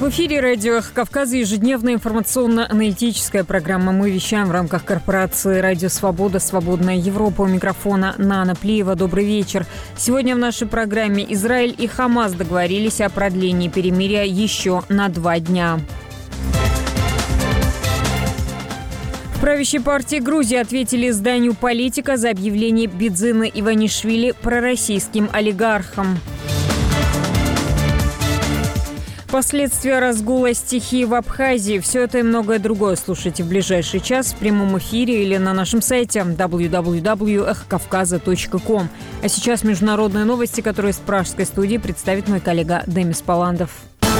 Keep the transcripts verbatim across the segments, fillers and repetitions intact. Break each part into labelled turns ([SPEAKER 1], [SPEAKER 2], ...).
[SPEAKER 1] В эфире радио «Эхо Кавказа» ежедневная информационно-аналитическая программа. Мы вещаем в рамках корпорации «Радио Свобода. Свободная Европа». У микрофона Нана Плиева. Добрый вечер. Сегодня в нашей программе Израиль и Хамас договорились о продлении перемирия еще на два дня. В правящей партии Грузии ответили изданию «Политика» за объявление Бидзины Иванишвили пророссийским олигархом. Последствия разгула стихии в Абхазии. Все это и многое другое слушайте в ближайший час в прямом эфире или на нашем сайте дабл ю дабл ю дабл ю точка эхо кавказа точка ком. А сейчас международные новости, которые из пражской студии представит мой коллега Демис Паландов.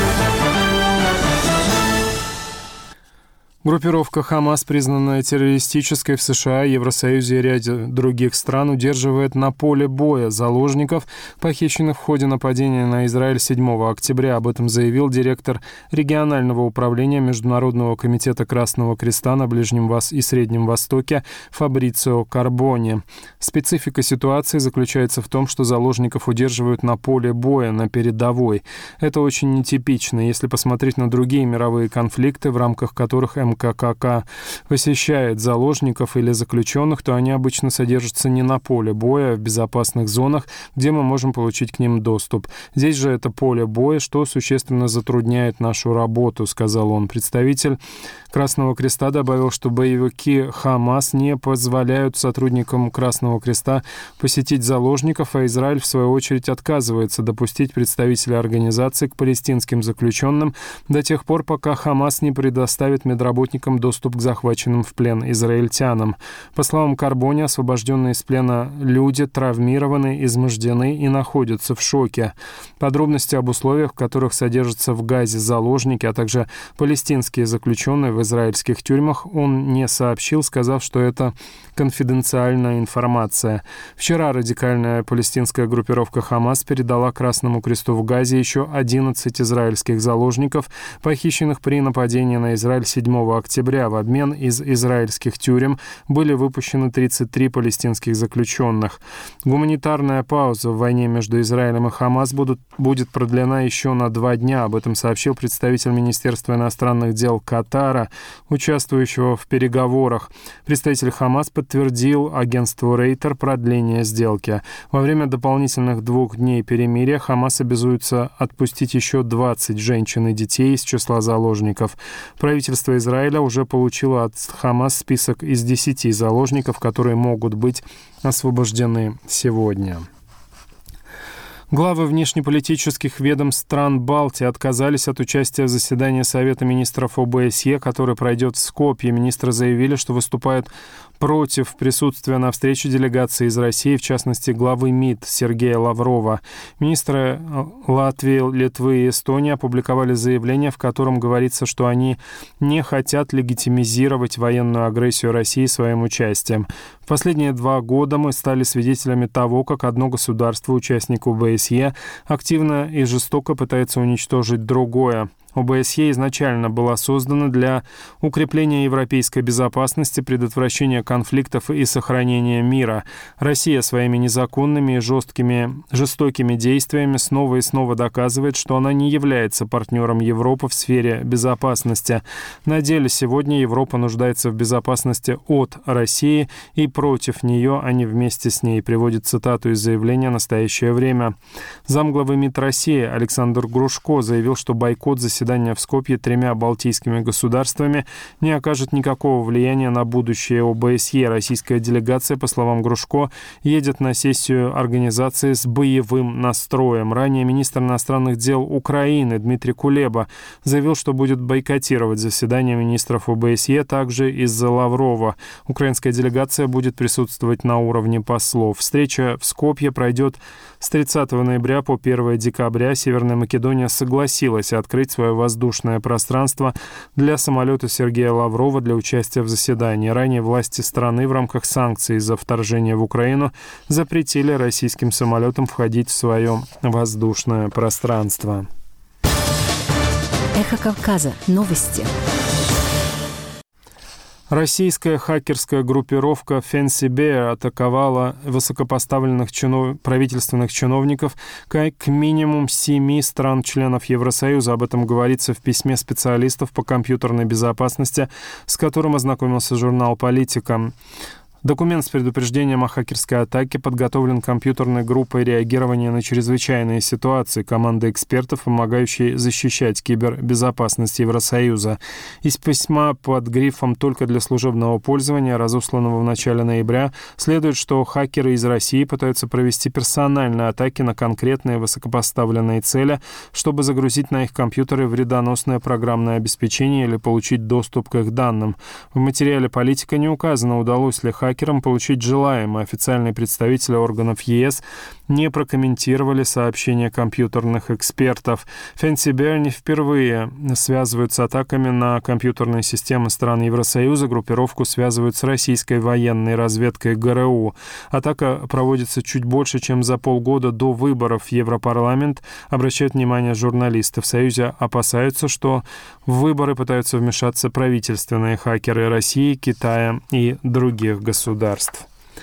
[SPEAKER 2] Группировка «Хамас», признанная террористической в США, Евросоюзе и ряде других стран, удерживает на поле боя заложников, похищенных в ходе нападения на Израиль седьмого октября. Об этом заявил директор регионального управления Международного комитета Красного Креста на Ближнем и Среднем Востоке Фабрицио Карбони. Специфика ситуации заключается в том, что заложников удерживают на поле боя, на передовой. Это очень нетипично, если посмотреть на другие мировые конфликты, в рамках которых эм ка ка ка посещает заложников или заключенных, то они обычно содержатся не на поле боя, а в безопасных зонах, где мы можем получить к ним доступ. Здесь же это поле боя, что существенно затрудняет нашу работу, сказал он. Представитель Красного Креста добавил, что боевики Хамас не позволяют сотрудникам Красного Креста посетить заложников, а Израиль, в свою очередь, отказывается допустить представителей организации к палестинским заключенным до тех пор, пока Хамас не предоставит медработникам доступ к захваченным в плен израильтянам. По словам Карбони, освобожденные из плена люди травмированы, измождены и находятся в шоке. Подробности об условиях, в которых содержатся в Газе заложники, а также палестинские заключенные в израильских тюрьмах, он не сообщил, сказав, что это конфиденциальная информация. Вчера радикальная палестинская группировка «Хамас» передала Красному Кресту в Газе еще одиннадцать израильских заложников, похищенных при нападении на Израиль седьмого октября. В обмен из израильских тюрем были выпущены тридцать три палестинских заключенных. Гуманитарная пауза в войне между Израилем и Хамас будут, будет продлена еще на два дня. Об этом сообщил представитель Министерства иностранных дел Катара, участвующего в переговорах. Представитель Хамас подтвердил агентству Рейтер продление сделки. Во время дополнительных двух дней перемирия Хамас обязуется отпустить еще двадцать женщин и детей из числа заложников. Правительство Израиля уже получило от Хамас список из десяти заложников, которые могут быть освобождены сегодня. Главы внешнеполитических ведомств стран Балтии отказались от участия в заседании Совета министров о бэ эс е, который пройдет в Скопье. Министры заявили, что выступают против присутствия на встрече делегации из России, в частности, главы МИД Сергея Лаврова. Министры Латвии, Литвы и Эстонии опубликовали заявление, в котором говорится, что они не хотят легитимизировать военную агрессию России своим участием. В последние два года мы стали свидетелями того, как одно государство, участник о бэ эс е, активно и жестоко пытается уничтожить другое. о бэ эс е изначально была создана для укрепления европейской безопасности, предотвращения конфликтов и сохранения мира. Россия своими незаконными и жесткими, жестокими действиями снова и снова доказывает, что она не является партнером Европы в сфере безопасности. На деле сегодня Европа нуждается в безопасности от России и против нее, а не вместе с ней, приводит цитату из заявления «Настоящее время». Замглавы МИД России Александр Грушко заявил, что бойкот заседания в Скопье тремя балтийскими государствами не окажет никакого влияния на будущее о бэ эс е. Российская делегация, по словам Грушко, едет на сессию организации с боевым настроем. Ранее министр иностранных дел Украины Дмитрий Кулеба заявил, что будет бойкотировать заседание министров о бэ эс е также из-за Лаврова. Украинская делегация будет присутствовать на уровне послов. Встреча в Скопье пройдет с тридцатого ноября по первое декабря. Северная Македония согласилась открыть свое воздушное пространство для самолета Сергея Лаврова для участия в заседании. Ранее власти страны в рамках санкций из-за вторжения в Украину запретили российским самолетам входить в свое воздушное пространство.
[SPEAKER 3] Эхо Кавказа. Новости.
[SPEAKER 2] Российская хакерская группировка Fancy Bear атаковала высокопоставленных чинов... правительственных чиновников как минимум семи стран-членов Евросоюза. Об этом говорится в письме специалистов по компьютерной безопасности, с которым ознакомился журнал «Политика». Документ с предупреждением о хакерской атаке подготовлен компьютерной группой реагирования на чрезвычайные ситуации, командой экспертов, помогающей защищать кибербезопасность Евросоюза. Из письма под грифом «Только для служебного пользования», разосланного в начале ноября, следует, что хакеры из России пытаются провести персональные атаки на конкретные высокопоставленные цели, чтобы загрузить на их компьютеры вредоносное программное обеспечение или получить доступ к их данным. В материале «Политика» не указано, удалось ли хакерам хакерам получить желаемое. Официальные представители органов ЕС не прокомментировали сообщения компьютерных экспертов. Fancy Bear не впервые связывают с атаками на компьютерные системы стран Евросоюза. Группировку связывают с российской военной разведкой ГРУ. Атака проводится чуть больше, чем за полгода до выборов в Европарламент. Обращают внимание журналисты. В Союзе опасаются, что в выборы пытаются вмешаться правительственные хакеры России, Китая и других государств. государств.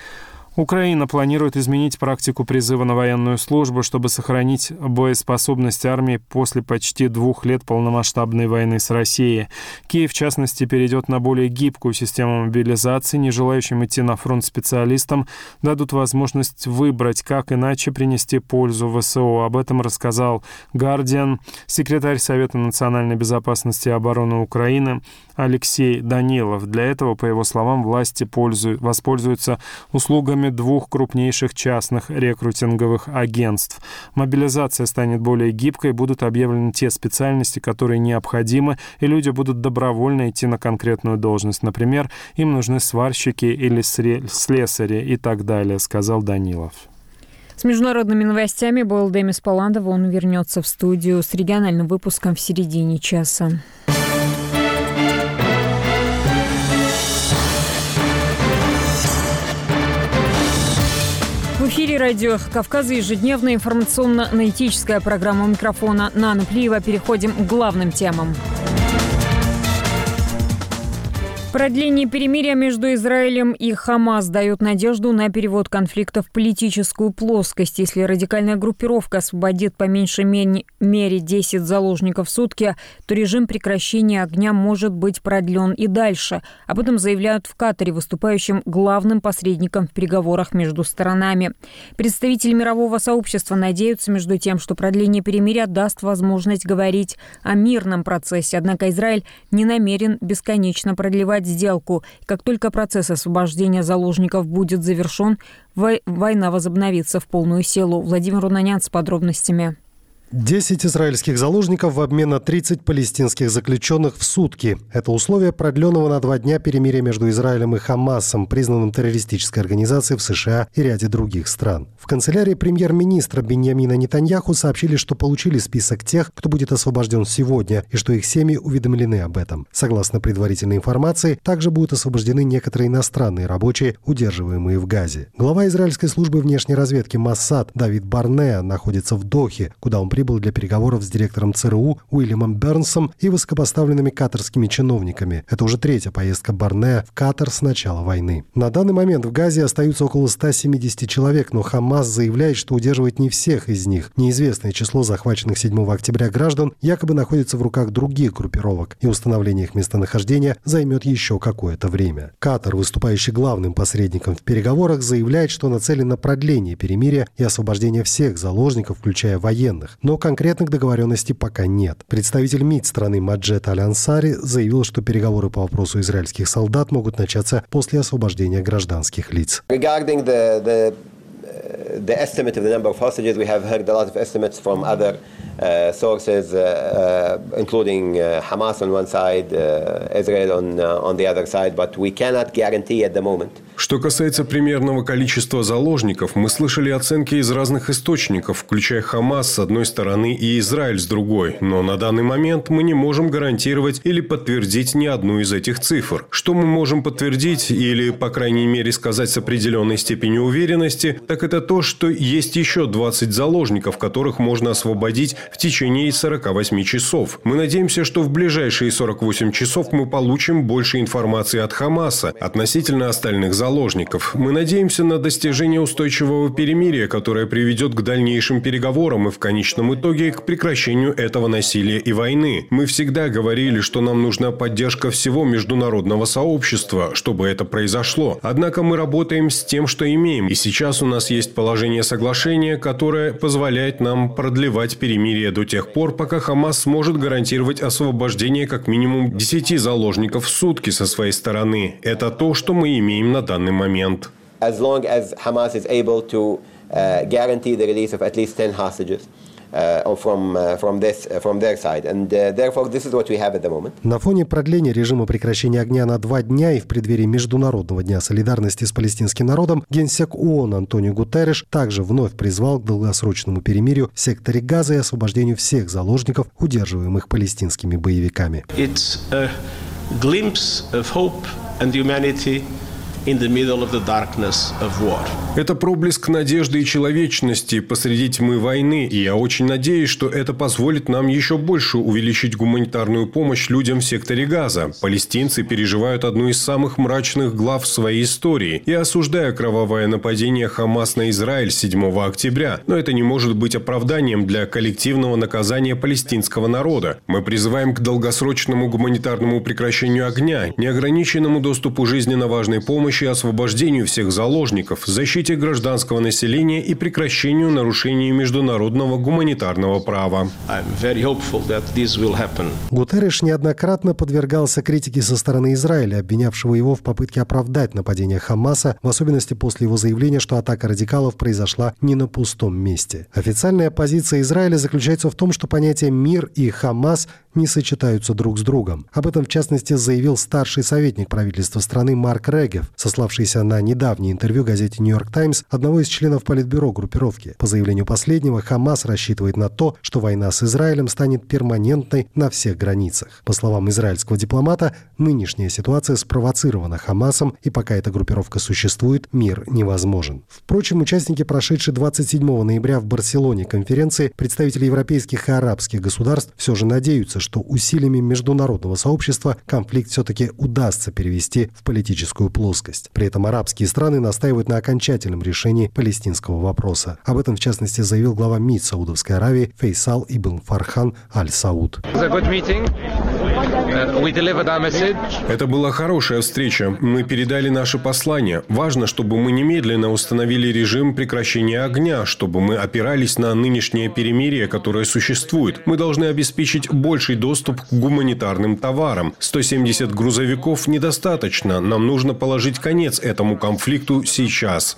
[SPEAKER 2] Украина планирует изменить практику призыва на военную службу, чтобы сохранить боеспособность армии после почти двух лет полномасштабной войны с Россией. Киев, в частности, перейдет на более гибкую систему мобилизации. Не желающим идти на фронт специалистам дадут возможность выбрать, как иначе принести пользу ВСУ. Об этом рассказал «Гардиан» секретарь Совета национальной безопасности и обороны Украины Алексей Данилов. Для этого, по его словам, власти пользуют, воспользуются услугами двух крупнейших частных рекрутинговых агентств. Мобилизация станет более гибкой, будут объявлены те специальности, которые необходимы, и люди будут добровольно идти на конкретную должность. Например, им нужны сварщики или слесари и так далее, сказал Данилов.
[SPEAKER 1] С международными новостями был Демис Паландов. Он вернется в студию с региональным выпуском в середине часа. В эфире радио Кавказа ежедневная информационно-аналитическая программа. У микрофона Нана Плиева. Переходим к главным темам. Продление перемирия между Израилем и Хамас дает надежду на перевод конфликта в политическую плоскость. Если радикальная группировка освободит по меньшей мере десять заложников в сутки, то режим прекращения огня может быть продлен и дальше. Об этом заявляют в Катаре, выступающим главным посредником в переговорах между сторонами. Представители мирового сообщества надеются, между тем, что продление перемирия даст возможность говорить о мирном процессе. Однако Израиль не намерен бесконечно продлевать сделку. Как только процесс освобождения заложников будет завершен, война возобновится в полную силу. Владимир Унанян с подробностями.
[SPEAKER 3] десять израильских заложников в обмен на тридцать палестинских заключенных в сутки. Это условие продленного на два дня перемирия между Израилем и Хамасом, признанным террористической организацией в США и ряде других стран. В канцелярии премьер-министра Биньямина Нетаньяху сообщили, что получили список тех, кто будет освобожден сегодня, и что их семьи уведомлены об этом. Согласно предварительной информации, также будут освобождены некоторые иностранные рабочие, удерживаемые в Газе. Глава израильской службы внешней разведки Моссад Давид Барнеа находится в Дохе, куда он прибыл для переговоров с директором ЦРУ Уильямом Бернсом и высокопоставленными катарскими чиновниками. Это уже третья поездка Барнеа в Катар с начала войны. На данный момент в Газе остаются около ста семидесяти человек, но Хамас заявляет, что удерживает не всех из них. Неизвестное число захваченных седьмого октября граждан якобы находится в руках других группировок, и установление их местонахождения займет еще какое-то время. Катар, выступающий главным посредником в переговорах, заявляет, что нацелен на продление перемирия и освобождение всех заложников, включая военных. Но конкретных договоренностей пока нет. Представитель МИД страны Маджед Аль-Ансари заявил, что переговоры по вопросу израильских солдат могут начаться после освобождения гражданских лиц.
[SPEAKER 4] The estimate of the number of hostages, we have heard a lot of estimates from other uh, sources, uh, uh, including uh, Hamas on one side, uh, Israel on, uh, on the other side, but we cannot guarantee at the moment.
[SPEAKER 5] Что касается примерного количества заложников, мы слышали оценки из разных источников, включая Хамас с одной стороны и Израиль с другой. Но на данный момент мы не можем гарантировать или подтвердить ни одну из этих цифр. Что мы можем подтвердить или, по крайней мере, сказать с определенной степенью уверенности, так это то, что есть еще двадцать заложников, которых можно освободить в течение сорока восьми часов. Мы надеемся, что в ближайшие сорок восемь часов мы получим больше информации от Хамаса относительно остальных заложников. Мы надеемся на достижение устойчивого перемирия, которое приведет к дальнейшим переговорам и в конечном итоге к прекращению этого насилия и войны. Мы всегда говорили, что нам нужна поддержка всего международного сообщества, чтобы это произошло. Однако мы работаем с тем, что имеем, и сейчас у нас есть положение соглашения, которое позволяет нам продлевать перемирие до тех пор, пока Хамас сможет гарантировать освобождение как минимум десяти заложников в сутки со своей стороны. Это то, что мы имеем на данный момент.
[SPEAKER 4] As long as Hamas is able to uh, guarantee the release of at least ten hostages.
[SPEAKER 3] На фоне продления режима прекращения огня на два дня и в преддверии Международного дня солидарности с палестинским народом генсек ООН Антонио Гутерриш также вновь призвал к долгосрочному перемирию в секторе Газа и освобождению всех заложников, удерживаемых палестинскими боевиками.
[SPEAKER 6] It's a glimpse of hope and humanity. In the middle of the darkness of war.
[SPEAKER 5] Это проблеск надежды и человечности посреди тьмы войны, и я очень надеюсь, что это позволит нам еще больше увеличить гуманитарную помощь людям в секторе Газа. Палестинцы переживают одну из самых мрачных глав своей истории. Я осуждаю кровавое нападение Хамас на Израиль седьмого октября, но это не может быть оправданием для коллективного наказания палестинского народа. Мы призываем к долгосрочному гуманитарному прекращению огня, неограниченному доступу жизненно важной помощи, освобождению всех заложников, защите гражданского населения и прекращению нарушений международного гуманитарного права.
[SPEAKER 3] Гутерриш неоднократно подвергался критике со стороны Израиля, обвинявшего его в попытке оправдать нападение Хамаса, в особенности после его заявления, что атака радикалов произошла не на пустом месте. Официальная позиция Израиля заключается в том, что понятия «мир» и «Хамас» не сочетаются друг с другом. Об этом, в частности, заявил старший советник правительства страны Марк Регев, сославшийся на недавнее интервью газете «Нью-Йорк Таймс» одного из членов политбюро группировки. По заявлению последнего, Хамас рассчитывает на то, что война с Израилем станет перманентной на всех границах. По словам израильского дипломата, нынешняя ситуация спровоцирована Хамасом, и пока эта группировка существует, мир невозможен. Впрочем, участники прошедшей двадцать седьмого ноября в Барселоне конференции, представители европейских и арабских государств все же надеются, что усилиями международного сообщества конфликт все-таки удастся перевести в политическую плоскость. При этом арабские страны настаивают на окончательном решении палестинского вопроса. Об этом, в частности, заявил глава МИД Саудовской Аравии Фейсал ибн Фархан Аль-Сауд.
[SPEAKER 5] Это была хорошая встреча. Мы передали наше послание. Важно, чтобы мы немедленно установили режим прекращения огня, чтобы мы опирались на нынешнее перемирие, которое существует. Мы должны обеспечить больший доступ к гуманитарным товарам. сто семьдесят грузовиков недостаточно. Нам нужно положить конец этому конфликту сейчас.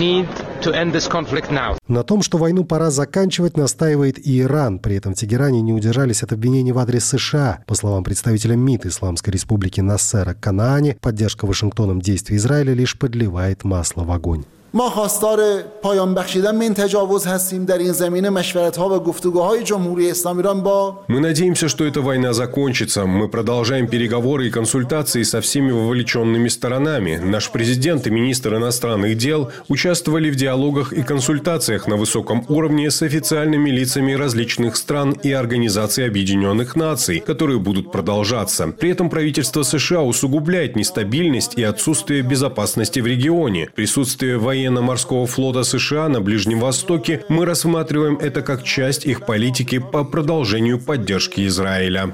[SPEAKER 3] На том, что войну пора заканчивать, настаивает и Иран. При этом в Тегеране не удержались от обвинений в адрес США. По словам представителя МИД Исламской Республики Нассера Канаани, поддержка Вашингтоном действий Израиля лишь подливает масло в огонь.
[SPEAKER 7] ما خواستار پایان بخشیدن به این تجاوز هستیم در این زمینه مشورت‌ها و گفتگوهای جمهوری اسلامی ایران با
[SPEAKER 5] Мы надеемся, что эта война закончится. Мы продолжаем переговоры и консультации со всеми вовлеченными сторонами. Наш президент и министр иностранных дел участвовали в диалогах и консультациях на высоком уровне с официальными лицами различных стран и Организации Объединенных Наций, которые будут продолжаться. При этом правительство США усугубляет нестабильность и отсутствие безопасности в регионе. Присутствие военных военно-морского флота США на Ближнем Востоке, мы рассматриваем это как часть их политики по продолжению поддержки Израиля.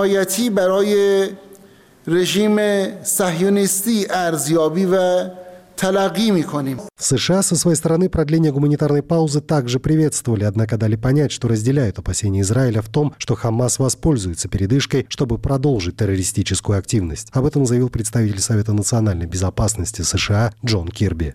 [SPEAKER 3] В США со своей стороны продление гуманитарной паузы также приветствовали, однако дали понять, что разделяют опасения Израиля в том, что Хамас воспользуется передышкой, чтобы продолжить террористическую активность. Об этом заявил представитель Совета национальной безопасности США Джон Кирби.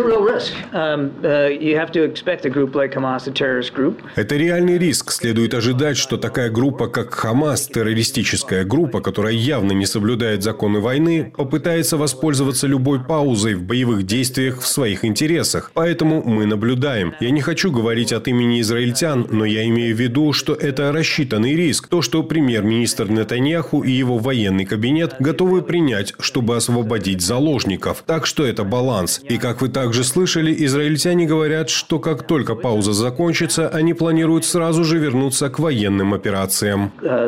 [SPEAKER 5] Это реальный риск. Следует ожидать, что такая группа, как Хамас, террористическая группа, которая явно не соблюдает законы войны, попытается воспользоваться любой паузой в боевых действиях в своих интересах. интересах. Поэтому мы наблюдаем. Я не хочу говорить от имени израильтян, но я имею в виду, что это рассчитанный риск. То, что премьер-министр Нетаньяху и его военный кабинет готовы принять, чтобы освободить заложников. Так что это баланс. И как вы также слышали, израильтяне говорят, что как только пауза закончится, они планируют сразу же вернуться к военным операциям.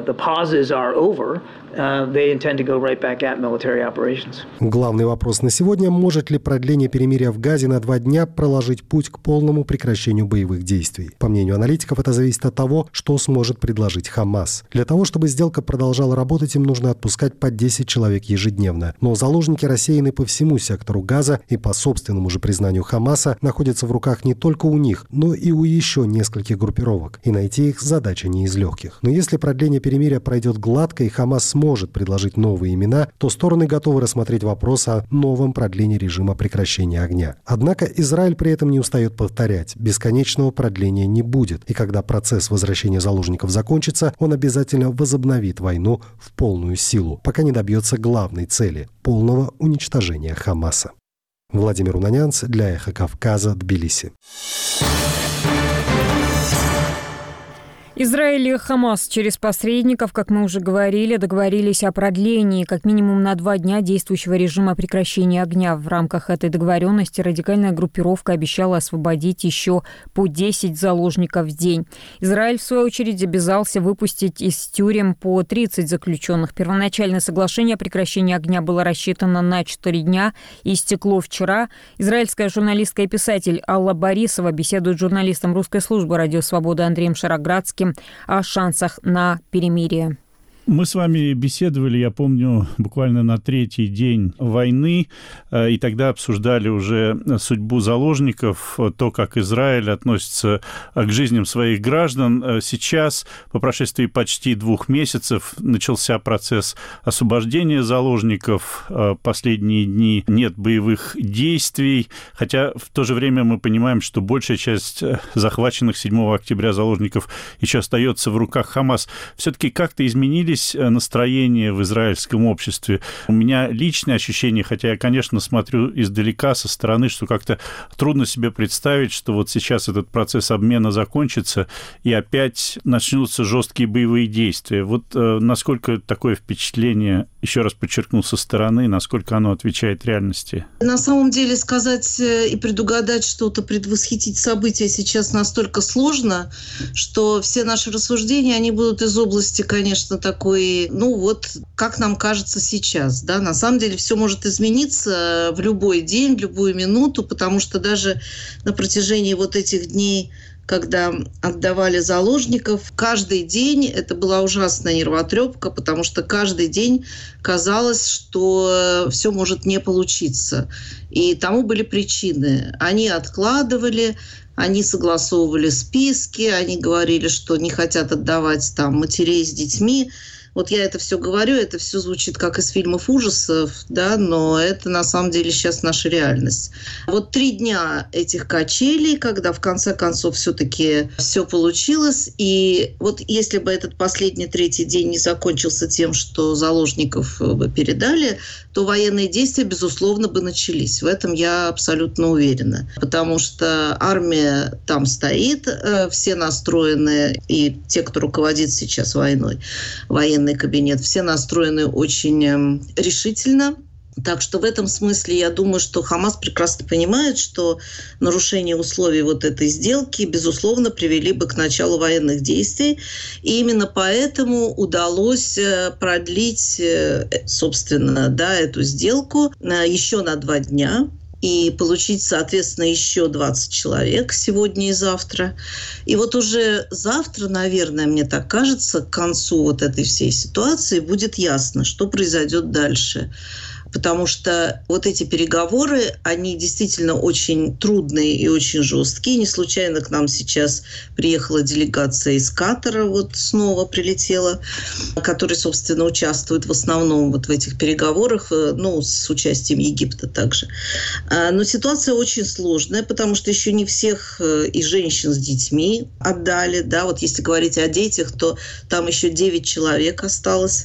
[SPEAKER 3] Главный вопрос на сегодня – может ли продление перемирия в Газе на два дня проложить путь к полному прекращению боевых действий? По мнению аналитиков, это зависит от того, что сможет предложить Хамас. Для того, чтобы сделка продолжала работать, им нужно отпускать по десять человек ежедневно. Но заложники рассеяны по всему сектору Газа и, по собственному же признанию Хамаса, находятся в руках не только у них, но и у еще нескольких группировок. И найти их задача не из легких. Но если продление перемирия пройдет гладко и Хамас сможет предложить новые имена, то стороны готовы рассмотреть вопрос о новом продлении режима прекращения огня. Однако Израиль при этом не устает повторять: бесконечного продления не будет. И когда процесс возвращения заложников закончится, он обязательно возобновит войну в полную силу, пока не добьется главной цели – полного уничтожения Хамаса. Владимир Унанянц для Эхо Кавказа, Тбилиси.
[SPEAKER 1] Израиль и Хамас через посредников, как мы уже говорили, договорились о продлении как минимум на два дня действующего режима прекращения огня. В рамках этой договоренности радикальная группировка обещала освободить еще по десять заложников в день. Израиль, в свою очередь, обязался выпустить из тюрем по тридцать заключенных. Первоначальное соглашение о прекращении огня было рассчитано на четыре дня и истекло вчера. Израильская журналистка и писатель Алла Борисова беседует с журналистом русской службы «Радио Свобода» Андреем Шароградским о шансах на перемирие.
[SPEAKER 8] Мы с вами беседовали, я помню, буквально на третий день войны, и тогда обсуждали уже судьбу заложников, то, как Израиль относится к жизням своих граждан. Сейчас, по прошествии почти двух месяцев, начался процесс освобождения заложников. Последние дни нет боевых действий, хотя в то же время мы понимаем, что большая часть захваченных седьмого октября заложников еще остается в руках Хамас. Все-таки как-то изменились настроение в израильском обществе. У меня личное ощущение, хотя я, конечно, смотрю издалека, со стороны, что как-то трудно себе представить, что вот сейчас этот процесс обмена закончится, и опять начнутся жесткие боевые действия. Вот э, насколько такое впечатление, еще раз подчеркну, со стороны, насколько оно отвечает реальности?
[SPEAKER 9] На самом деле сказать и предугадать что-то, предвосхитить события сейчас настолько сложно, что все наши рассуждения, они будут из области, конечно, такой, ну вот, как нам кажется сейчас, да, на самом деле все может измениться в любой день, в любую минуту, потому что даже на протяжении вот этих дней, когда отдавали заложников, каждый день это была ужасная нервотрепка, потому что каждый день казалось, что все может не получиться. И тому были причины. Они откладывали, они согласовывали списки, они говорили, что не хотят отдавать там матерей с детьми. Вот я это все говорю, это все звучит как из фильмов ужасов, да, но это на самом деле сейчас наша реальность. Вот три дня этих качелей, когда в конце концов все-таки все получилось, и вот если бы этот последний третий день не закончился тем, что заложников бы передали, то военные действия, безусловно, бы начались. В этом я абсолютно уверена. Потому что армия там стоит, все настроены, и те, кто руководит сейчас войной, военный кабинет, все настроены очень решительно. Так что в этом смысле я думаю, что Хамас прекрасно понимает, что нарушение условий вот этой сделки, безусловно, привели бы к началу военных действий. И именно поэтому удалось продлить, собственно, да, эту сделку еще на два дня. И получить, соответственно, еще двадцать человек сегодня и завтра. И вот уже завтра, наверное, мне так кажется, к концу вот этой всей ситуации будет ясно, что произойдет дальше. Потому что вот эти переговоры, они действительно очень трудные и очень жесткие. Не случайно к нам сейчас приехала делегация из Катара, вот снова прилетела, которая, собственно, участвует в основном вот в этих переговорах, ну, с участием Египта также. Но ситуация очень сложная, потому что еще не всех и женщин с детьми отдали, да, вот если говорить о детях, то там еще девять человек осталось.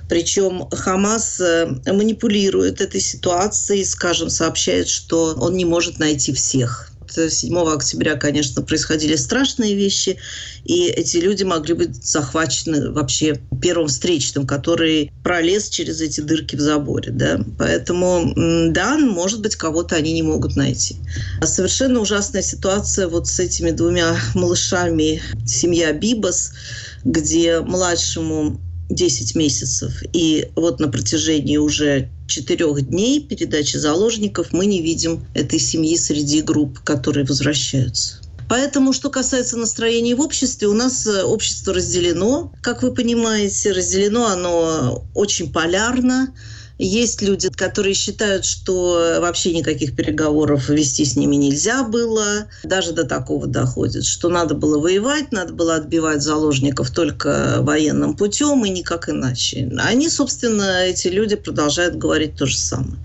[SPEAKER 9] Причем Хамас манипулирует этой ситуацией, скажем, сообщает, что он не может найти всех. седьмого октября, конечно, происходили страшные вещи, и эти люди могли быть захвачены вообще первым встречным, который пролез через эти дырки в заборе. Да? Поэтому, да, может быть, кого-то они не могут найти. А совершенно ужасная ситуация вот с этими двумя малышами, семья Бибас, где младшему десять месяцев. И вот на протяжении уже четырех дней передачи заложников мы не видим этой семьи среди групп, которые возвращаются. Поэтому, что касается настроений в обществе, у нас общество разделено, как вы понимаете, разделено оно очень полярно. Есть люди, которые считают, что вообще никаких переговоров вести с ними нельзя было. Даже до такого доходит, что надо было воевать, надо было отбивать заложников только военным путем и никак иначе. Они, собственно, эти люди продолжают говорить то же самое.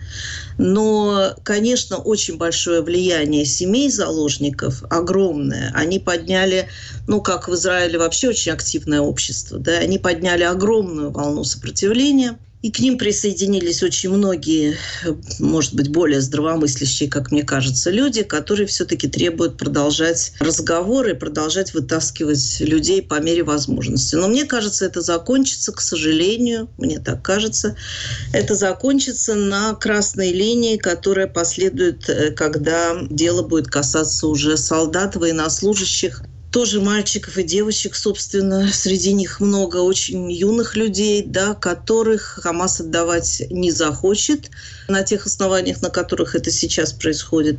[SPEAKER 9] Но, конечно, очень большое влияние семей заложников, огромное. Они подняли, ну, как в Израиле вообще очень активное общество, да, они подняли огромную волну сопротивления. И к ним присоединились очень многие, может быть, более здравомыслящие, как мне кажется, люди, которые все-таки требуют продолжать разговоры, продолжать вытаскивать людей по мере возможности. Но мне кажется, это закончится, к сожалению, мне так кажется, это закончится на красной линии, которая последует, когда дело будет касаться уже солдат, военнослужащих, тоже мальчиков и девочек, собственно, среди них много очень юных людей, да, которых Хамас отдавать не захочет на тех основаниях, на которых это сейчас происходит.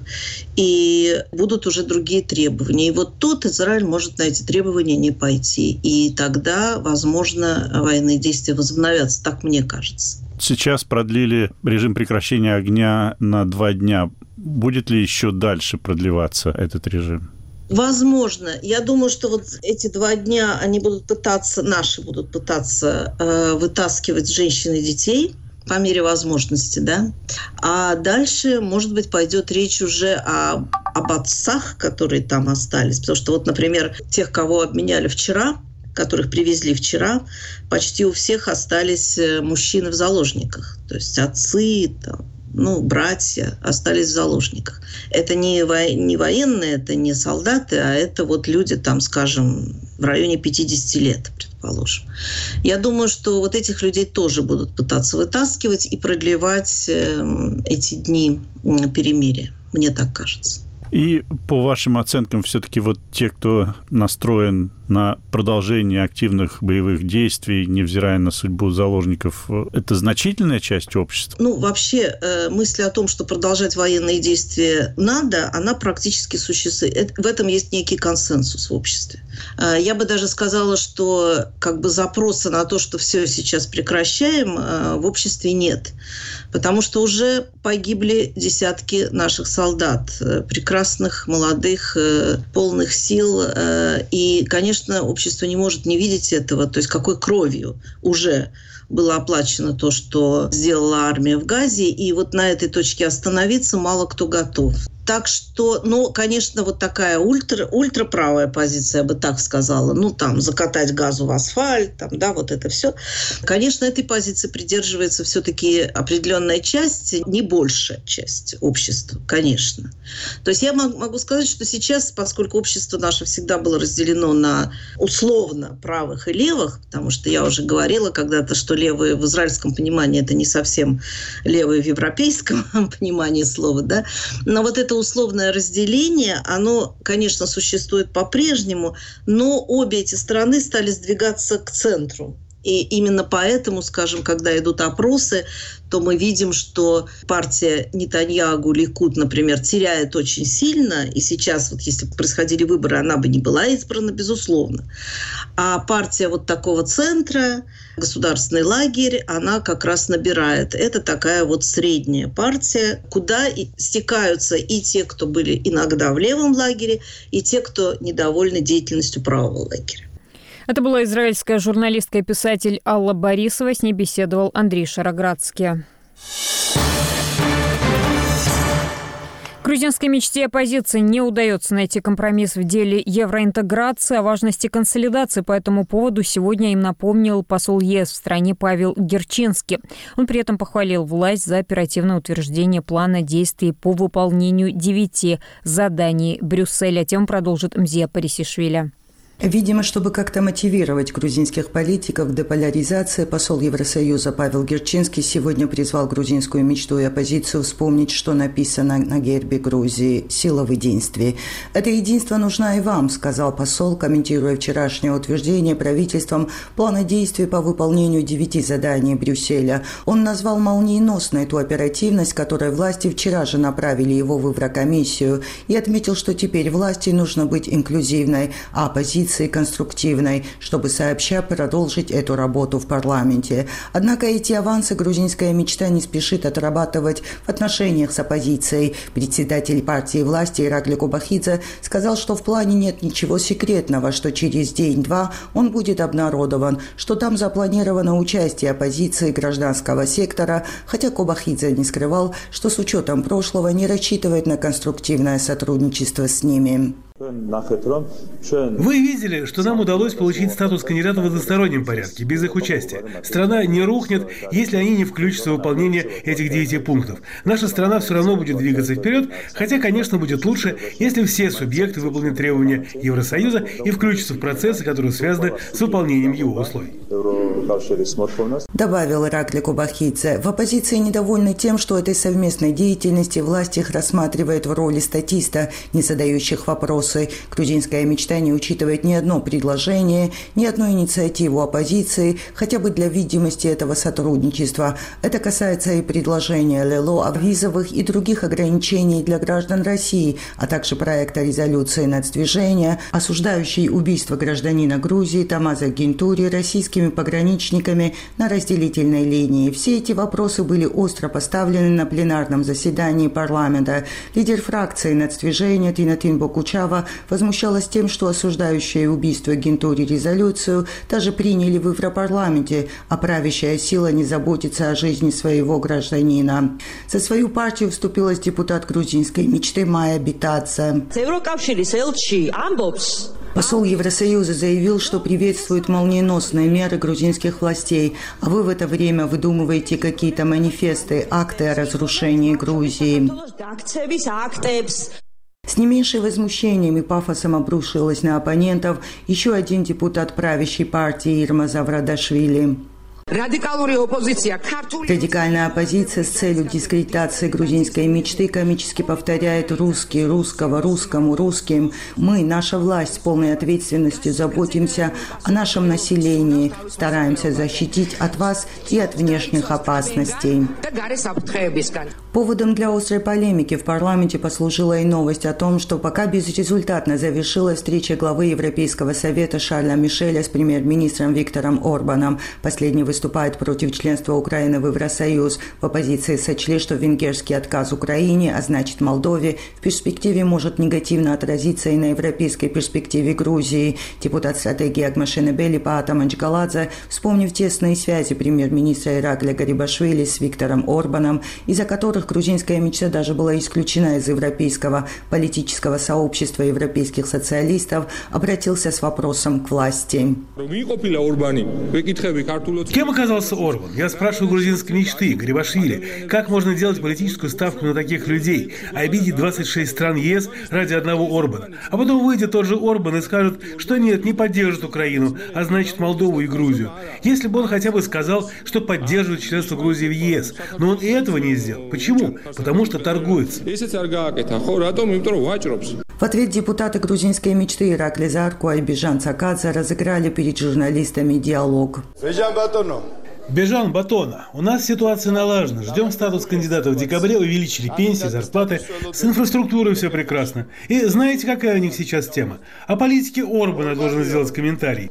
[SPEAKER 9] И будут уже другие требования. И вот тут Израиль может на эти требования не пойти. И тогда, возможно, военные действия возобновятся, так мне кажется.
[SPEAKER 8] Сейчас продлили режим прекращения огня на два дня. Будет ли еще дальше продлеваться этот режим?
[SPEAKER 9] Возможно. Я думаю, что вот эти два дня они будут пытаться, наши будут пытаться э, вытаскивать женщин и детей по мере возможности, да. А дальше, может быть, пойдет речь уже о, об отцах, которые там остались. Потому что вот, например, тех, кого обменяли вчера, которых привезли вчера, почти у всех остались мужчины в заложниках. То есть отцы, там, ну, братья остались в заложниках. Это не, во... не военные, это не солдаты, а это вот люди, там, скажем, в районе пятьдесят лет, предположим. Я думаю, что вот этих людей тоже будут пытаться вытаскивать и продлевать э, эти дни перемирия. Мне так кажется.
[SPEAKER 8] И по вашим оценкам, все-таки вот те, кто настроен на продолжение активных боевых действий, невзирая на судьбу заложников, это значительная часть общества?
[SPEAKER 9] Ну, вообще, э, мысль о том, что продолжать военные действия надо, она практически существует. В этом есть некий консенсус в обществе. Э, я бы даже сказала, что как бы запроса на то, что все сейчас прекращаем, э, в обществе нет. Потому что уже погибли десятки наших солдат, э, прекрасных, молодых, э, полных сил. Э, и, конечно, общество не может не видеть этого, то есть какой кровью уже было оплачено то, что сделала армия в Газе, и вот на этой точке остановиться мало кто готов. Так что, ну, конечно, вот такая ультра, ультраправая позиция, я бы так сказала, ну, там, закатать газу в асфальт, там, да, вот это все. Конечно, этой позиции придерживается все-таки определенная часть, не большая часть общества, конечно. То есть я могу сказать, что сейчас, поскольку общество наше всегда было разделено на условно правых и левых, потому что я уже говорила когда-то, что левые в израильском понимании это не совсем левые в европейском понимании слова, да, но вот это условное разделение, оно, конечно, существует по-прежнему, но обе эти стороны стали сдвигаться к центру. И именно поэтому, скажем, когда идут опросы, то мы видим, что партия Нетаньяху, Ликуд, например, теряет очень сильно. И сейчас, вот если бы происходили выборы, она бы не была избрана, безусловно. А партия вот такого центра, государственный лагерь, она как раз набирает. Это такая вот средняя партия, куда стекаются и те, кто были иногда в левом лагере, и те, кто недовольны деятельностью правого лагеря.
[SPEAKER 1] Это была израильская журналистка и писатель Алла Борисова. С ней беседовал Андрей Шароградский. Грузинской мечте оппозиции не удается найти компромисс в деле евроинтеграции. О важности консолидации по этому поводу сегодня им напомнил посол ЕС в стране Павел Герчинский. Он при этом похвалил власть за оперативное утверждение плана действий по выполнению девяти заданий Брюсселя. Тему продолжит Мзия Парисишвили.
[SPEAKER 10] Видимо, чтобы как-то мотивировать грузинских политиков к деполяризации, посол Евросоюза Павел Герчинский сегодня призвал грузинскую мечту и оппозицию вспомнить, что написано на гербе Грузии «Сила в единстве». «Это единство нужно и вам», — сказал посол, комментируя вчерашнее утверждение правительством плана действий по выполнению девяти заданий Брюсселя. Он назвал молниеносной ту оперативность, которой власти вчера же направили его в Еврокомиссию, и отметил, что теперь власти нужно быть инклюзивной, а оппозиции конструктивной, чтобы сообща продолжить эту работу в парламенте. Однако эти авансы грузинская мечта не спешит отрабатывать в отношениях с оппозицией. Председатель партии власти Иракли Кобахидзе сказал, что в плане нет ничего секретного, что через день-два он будет обнародован, что там запланировано участие оппозиции и гражданского сектора, хотя Кобахидзе не скрывал, что с учетом прошлого не рассчитывает на конструктивное сотрудничество с ними.
[SPEAKER 11] Вы видели, что нам удалось получить статус кандидата в одностороннем порядке, без их участия. Страна не рухнет, если они не включатся в выполнение этих девяти пунктов. Наша страна все равно будет двигаться вперед, хотя, конечно, будет лучше, если все субъекты выполнят требования Евросоюза и включатся в процессы, которые связаны с выполнением его условий.
[SPEAKER 10] Добавил Иракли Кобахидзе. В оппозиции недовольны тем, что этой совместной деятельности власть их рассматривает в роли статиста, не задающих вопросы. Грузинская мечта не учитывает ни одно предложение, ни одну инициативу оппозиции, хотя бы для видимости этого сотрудничества. Это касается и предложения ЛЕЛО о визовых и других ограничений для граждан России, а также проекта резолюции нацдвижения, осуждающей убийство гражданина Грузии Тамаза Гентури российскими пограничниками на разделительной линии. Все эти вопросы были остро поставлены на пленарном заседании парламента. Лидер фракции нацдвижения Тинатин Бокучава возмущалась тем, что осуждающие убийство Гентури резолюцию даже приняли в Европарламенте, а правящая сила не заботится о жизни своего гражданина. За свою партию вступилась депутат грузинской мечты Майя Битадзе. Посол Евросоюза заявил, что приветствует молниеносные меры грузинских властей, а вы в это время выдумываете какие-то манифесты, акты о разрушении Грузии. С не меньшим возмущением и пафосом обрушилась на оппонентов еще один депутат правящей партии Ирма Заврадашвили. Радикальная оппозиция с целью дискредитации грузинской мечты комически повторяет «русский, русского, русскому, русским». Мы, наша власть, с полной ответственностью заботимся о нашем населении, стараемся защитить от вас и от внешних опасностей. Поводом для острой полемики в парламенте послужила и новость о том, что пока безрезультатно завершилась встреча главы Европейского совета Шарля Мишеля с премьер-министром Виктором Орбаном. Последний выступает против членства Украины в Евросоюз. В оппозиции сочли, что венгерский отказ Украине, а значит Молдове, в перспективе может негативно отразиться и на европейской перспективе Грузии. Депутат стратегии Агмашене Бели Паата Манчгаладзе, вспомнив тесные связи премьер-министра Иракля Гарибашвили с Виктором Орбаном, из-за которых грузинская мечта даже была исключена из европейского политического сообщества европейских социалистов, обратился с вопросом к власти.
[SPEAKER 11] Кем оказался Орбан? Я спрашиваю грузинской мечты, Гарибашвили, как можно делать политическую ставку на таких людей, обидеть двадцать шесть стран ЕС ради одного Орбана? А потом выйдет тот же Орбан и скажет, что нет, не поддержит Украину, а значит Молдову и Грузию. Если бы он хотя бы сказал, что поддерживает членство Грузии в ЕС, но он и этого не сделал. Почему? Потому что торгуется.
[SPEAKER 10] В ответ депутаты грузинской мечты Иракли Зарко и Бижан Цакадзе разыграли перед журналистами диалог.
[SPEAKER 11] Бежан Батона. У нас ситуация налажена. Ждем статус кандидата в декабре, увеличили пенсии, зарплаты. С инфраструктурой все прекрасно. И знаете, какая у них сейчас тема? О политике Орбана должен сделать комментарий.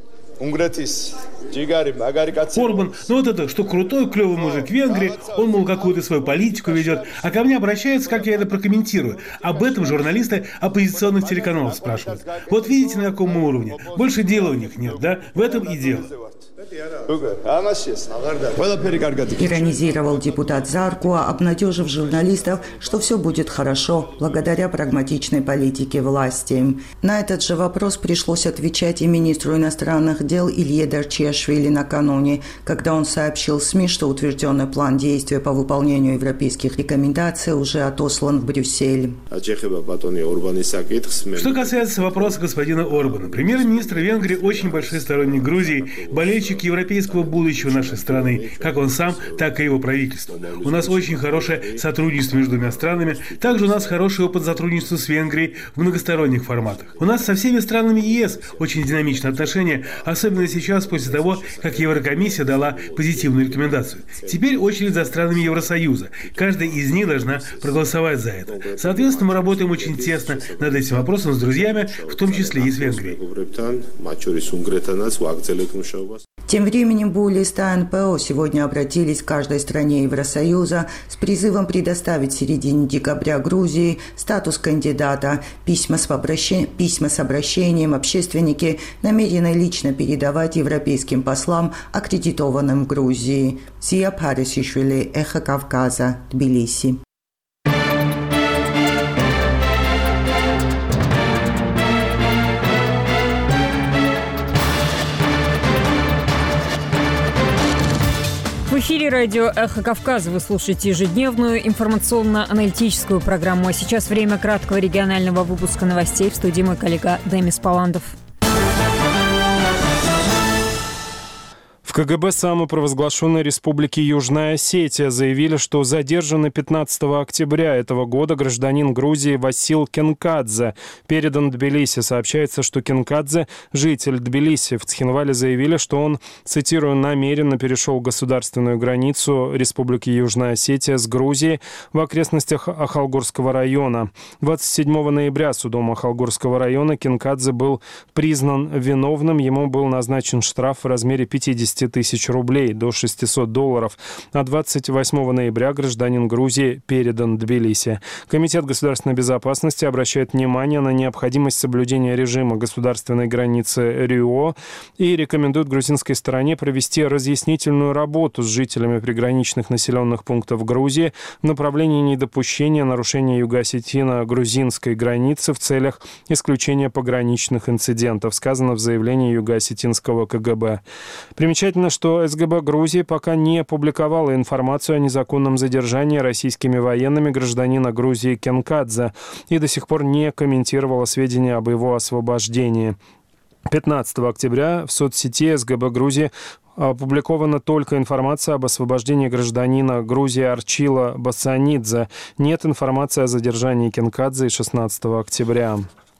[SPEAKER 11] Орбан, ну вот это, что крутой, клевый мужик в Венгрии, он, мол, какую-то свою политику ведет, а ко мне обращаются, как я это прокомментирую. Об этом журналисты оппозиционных телеканалов спрашивают. Вот видите, на каком мы уровне. Больше дела у них нет, да? В этом и дело.
[SPEAKER 10] Иронизировал депутат Заркуа, обнадежив журналистов, что все будет хорошо, благодаря прагматичной политике власти. На этот же вопрос пришлось отвечать и министру иностранных дел Илье Дарчиашвили накануне, когда он сообщил СМИ, что утвержденный план действия по выполнению европейских рекомендаций уже отослан в Брюссель.
[SPEAKER 11] Что касается вопроса господина Орбана, премьер-министр Венгрии очень большой сторонник Грузии, болельщик европейского будущего нашей страны, как он сам, так и его правительство. У нас очень хорошее сотрудничество между двумя странами, также у нас хороший опыт сотрудничества с Венгрией в многосторонних форматах. У нас со всеми странами ЕС очень динамичные отношения, особенно сейчас, после того, как Еврокомиссия дала позитивную рекомендацию. Теперь очередь за странами Евросоюза. Каждая из них должна проголосовать за это. Соответственно, мы работаем очень тесно над этим вопросом с друзьями, в том числе и с Венгрией.
[SPEAKER 10] Тем временем более ста эн пэ о сегодня обратились к каждой стране Евросоюза с призывом предоставить в середине декабря Грузии статус кандидата. Письма с, обращен... Письма с обращением общественники намерены лично передавать европейским послам, аккредитованным в Грузии. Зия Парисишвили, Эхо Кавказа, Тбилиси.
[SPEAKER 1] В эфире радио «Эхо Кавказа». Вы слушаете ежедневную информационно-аналитическую программу. А сейчас время краткого регионального выпуска новостей. В студии мой коллега Демис Паландов.
[SPEAKER 2] В ка гэ бэ самопровозглашенной Республики Южная Осетия заявили, что задержанный пятнадцатого октября этого года гражданин Грузии Васил Кенкадзе передан Тбилиси. Сообщается, что Кенкадзе, житель Тбилиси, в Цхинвале заявили, что он, цитирую, намеренно перешел государственную границу Республики Южная Осетия с Грузией в окрестностях Ахалгорского района. двадцать седьмого ноября судом Ахалгорского района Кенкадзе был признан виновным. Ему был назначен штраф в размере пятьдесят тысяч рублей до шестисот долларов, а двадцать восьмого ноября гражданин Грузии передан Тбилиси. Комитет государственной безопасности обращает внимание на необходимость соблюдения режима государственной границы РИО и рекомендует грузинской стороне провести разъяснительную работу с жителями приграничных населенных пунктов Грузии в направлении недопущения нарушения юго-осетино-грузинской границы в целях исключения пограничных инцидентов, сказано в заявлении юго-осетинского ка гэ бэ. Примечательно, что эс гэ бэ Грузии пока не опубликовала информацию о незаконном задержании российскими военными гражданина Грузии Кенкадзе и до сих пор не комментировала сведения об его освобождении. пятнадцатого октября в соцсети эс гэ бэ Грузии опубликована только информация об освобождении гражданина Грузии Арчила Басанидзе. Нет информации о задержании Кенкадзе и шестнадцатого октября.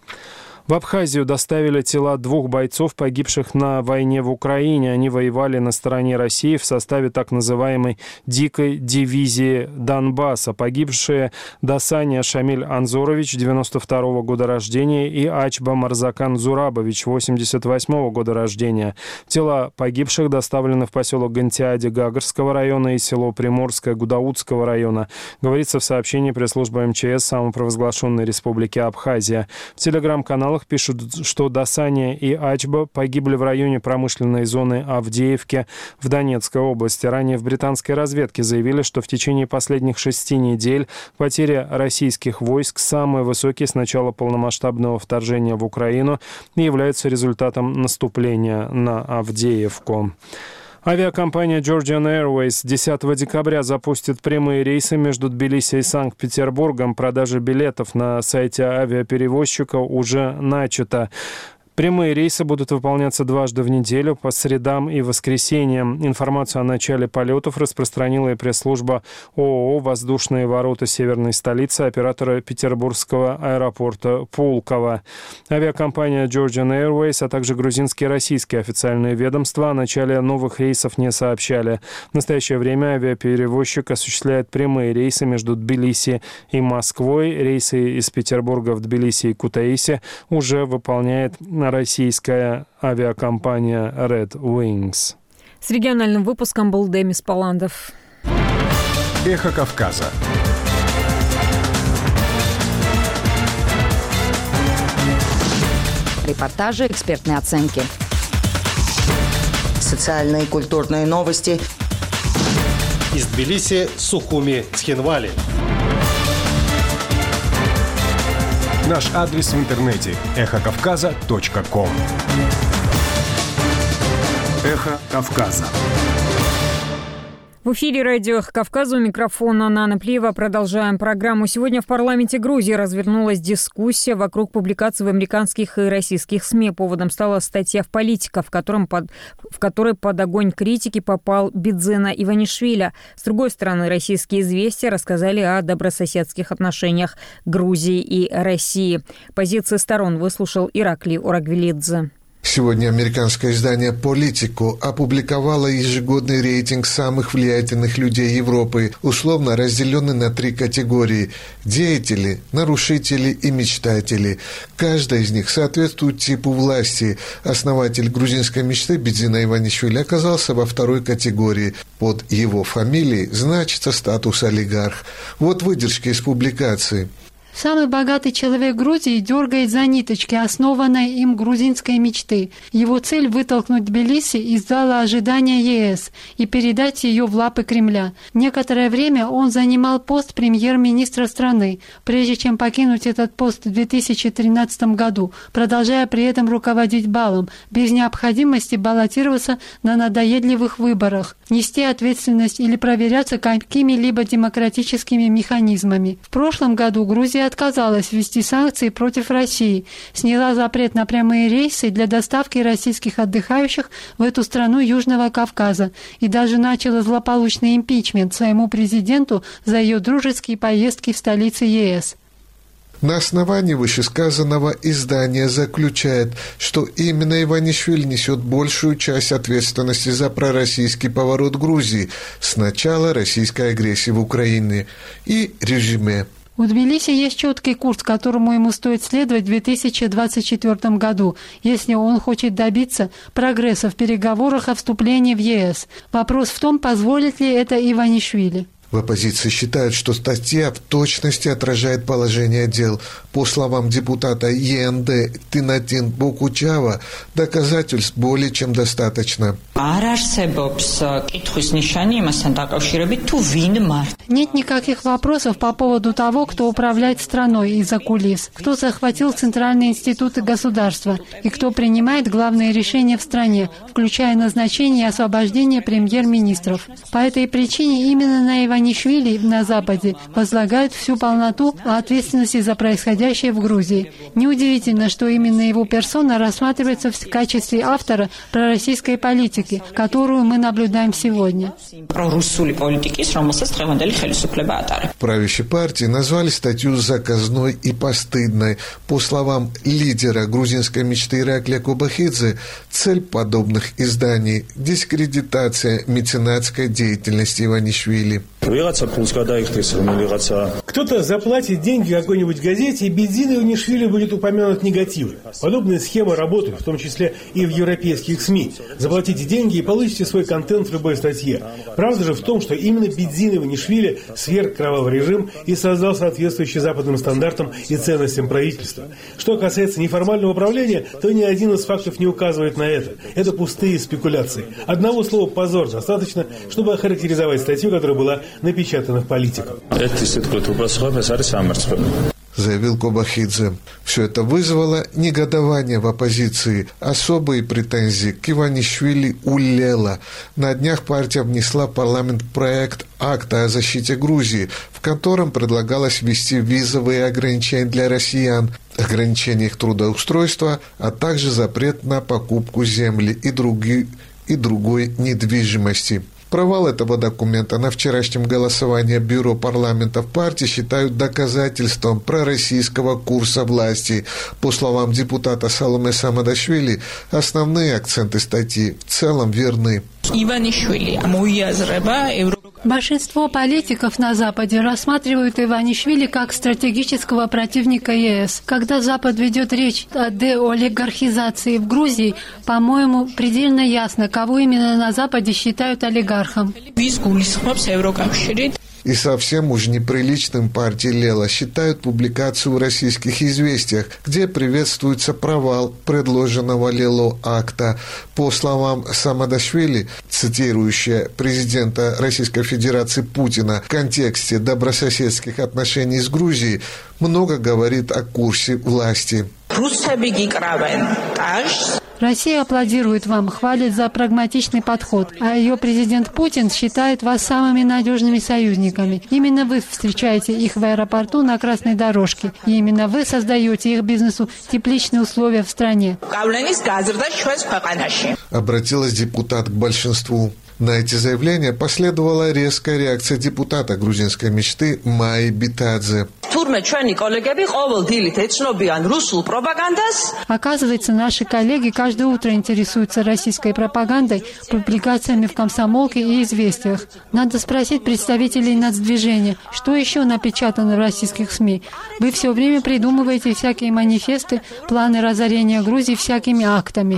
[SPEAKER 2] В Абхазию доставили тела двух бойцов, погибших на войне в Украине. Они воевали на стороне России в составе так называемой «Дикой дивизии Донбасса». Погибшие Дасания Шамиль Анзорович, девяносто второго года рождения, и Ачба Марзакан Зурабович, восемьдесят восьмого года рождения. Тела погибших доставлены в поселок Гантиади Гагарского района и село Приморское Гудаутского района, говорится в сообщении пресс-службы эм че эс самопровозглашенной Республики Абхазия. В телеграм-каналах пишут, что Дасания и Ачба погибли в районе промышленной зоны Авдеевки в Донецкой области. Ранее в британской разведке заявили, что в течение последних шести недель потери российских войск самые высокие с начала полномасштабного вторжения в Украину и являются результатом наступления на Авдеевку. Авиакомпания Georgian Airways десятого декабря запустит прямые рейсы между Тбилиси и Санкт-Петербургом. Продажа билетов на сайте авиаперевозчика уже начата. Прямые рейсы будут выполняться дважды в неделю, по средам и воскресеньям. Информацию о начале полетов распространила и пресс-служба ООО «Воздушные ворота Северной столицы», оператора петербургского аэропорта Пулково. Авиакомпания Georgian Airways, а также грузинские и российские официальные ведомства о начале новых рейсов не сообщали. В настоящее время авиаперевозчик осуществляет прямые рейсы между Тбилиси и Москвой. Рейсы из Петербурга в Тбилиси и Кутаиси уже выполняет российская авиакомпания Red Wings.
[SPEAKER 1] С региональным выпуском был Демис Паландов.
[SPEAKER 12] Эхо Кавказа.
[SPEAKER 13] Репортажи, экспертные оценки.
[SPEAKER 10] социальные и культурные новости.
[SPEAKER 3] Из Тбилиси Сухуми Цхинвали.
[SPEAKER 12] Наш адрес в интернете – эхо кавказа точка ком. Эхо Кавказа.
[SPEAKER 1] В эфире радио «Эхо Кавказа», у микрофона Нана Плиева. Продолжаем программу. Сегодня в парламенте Грузии развернулась дискуссия вокруг публикаций в американских и российских СМИ. Поводом стала статья в «Политика», в, котором под, в которой под огонь критики попал Бидзина Иванишвили. С другой стороны, российские «Известия» рассказали о добрососедских отношениях Грузии и России. Позиции сторон выслушал Ираклий Орагвелидзе.
[SPEAKER 13] Сегодня американское издание «Политику» опубликовало ежегодный рейтинг самых влиятельных людей Европы, условно разделенный на три категории – деятели, нарушители и мечтатели. Каждая из них соответствует типу власти. Основатель грузинской мечты Бидзина Иванишвили оказался во второй категории. Под его фамилией значится статус олигарх. Вот выдержки из публикации.
[SPEAKER 14] Самый богатый человек Грузии дергает за ниточки, основанной им грузинской мечты. Его цель – вытолкнуть Тбилиси из зала ожидания ЕС и передать ее в лапы Кремля. Некоторое время он занимал пост премьер-министра страны, прежде чем покинуть этот пост в две тысячи тринадцатом году, продолжая при этом руководить балом, без необходимости баллотироваться на надоедливых выборах, нести ответственность или проверяться какими-либо демократическими механизмами. В прошлом году Грузия отказалась ввести санкции против России, сняла запрет на прямые рейсы для доставки российских отдыхающих в эту страну Южного Кавказа и даже начала злополучный импичмент своему президенту за ее дружеские поездки в столице ЕС.
[SPEAKER 13] На основании вышесказанного издание заключает, что именно Иванишвили несет большую часть ответственности за пророссийский поворот Грузии с начала российской агрессии в Украине и режиме.
[SPEAKER 14] У Тбилиси есть четкий курс, которому ему стоит следовать в две тысячи двадцать четвёртом году, если он хочет добиться прогресса в переговорах о вступлении в ЕС. Вопрос в том, позволит ли это Иванишвили.
[SPEAKER 13] В оппозиции считают, что статья в точности отражает положение дел. По словам депутата ЕНД Тинатин Бокучава, доказательств более чем достаточно.
[SPEAKER 14] Нет никаких вопросов по поводу того, кто управляет страной из-за кулис, кто захватил центральные институты государства и кто принимает главные решения в стране, включая назначение и освобождение премьер-министров. По этой причине именно на Иванишвили на Западе возлагают всю полноту ответственности за происходящее в Грузии. Неудивительно, что именно его персона рассматривается в качестве автора пророссийской политики, которую мы наблюдаем сегодня.
[SPEAKER 13] В правящей партии назвали статью заказной и постыдной. По словам лидера грузинской мечты Ираклия Кобахидзе, цель подобных изданий – дискредитация меценатской деятельности Иванишвили.
[SPEAKER 11] Кто-то заплатит деньги какой-нибудь газете, и Бидзин Иванишвили будет упомянут негативно. Подобные схемы работают, в том числе и в европейских СМИ. Заплатите деньги и получите свой контент в любой статье. Правда же в том, что именно Бидзин Иванишвили сверг кровавый режим и создал соответствующий западным стандартам и ценностям правительства. Что касается неформального управления, то ни один из фактов не указывает на это. Это пустые спекуляции. Одного слова «позор» достаточно, чтобы охарактеризовать статью, которая была напечатана в «Политику».
[SPEAKER 13] Заявил Кобахидзе. Все это вызвало негодование в оппозиции. Особые претензии к Иванишвили у Лела. На днях партия внесла в парламент проект акта о защите Грузии, в котором предлагалось ввести визовые ограничения для россиян, ограничение их трудоустройства, а также запрет на покупку земли и, други, и другой недвижимости. Провал этого документа на вчерашнем голосовании Бюро парламентов партии считают доказательством пророссийского курса власти. По словам депутата Саломе Самадашвили, основные акценты статьи в целом верны.
[SPEAKER 14] Большинство политиков на Западе рассматривают Иванишвили как стратегического противника ЕС. Когда Запад ведет речь о деолигархизации в Грузии, по-моему, предельно ясно, кого именно на Западе считают олигархом.
[SPEAKER 13] И совсем уж неприличным партии Лела считают публикацию в российских известиях, где приветствуется провал предложенного Лело акта. По словам Самадашвили, цитирующая президента Российской Федерации Путина в контексте добрососедских отношений с Грузией, много говорит о курсе власти.
[SPEAKER 14] Россия аплодирует вам, хвалит за прагматичный подход, а ее президент Путин считает вас самыми надежными союзниками. Именно вы встречаете их в аэропорту на красной дорожке, и именно вы создаете их бизнесу тепличные условия в стране.
[SPEAKER 13] Обратилась депутат к большинству. На эти заявления последовала резкая реакция депутата грузинской мечты Майи Битадзе.
[SPEAKER 14] Оказывается, наши коллеги каждое утро интересуются российской пропагандой, публикациями в «Комсомолке» и «Известиях». Надо спросить представителей нацдвижения, что еще напечатано в российских СМИ. Вы все время придумываете всякие манифесты, планы разорения Грузии всякими актами.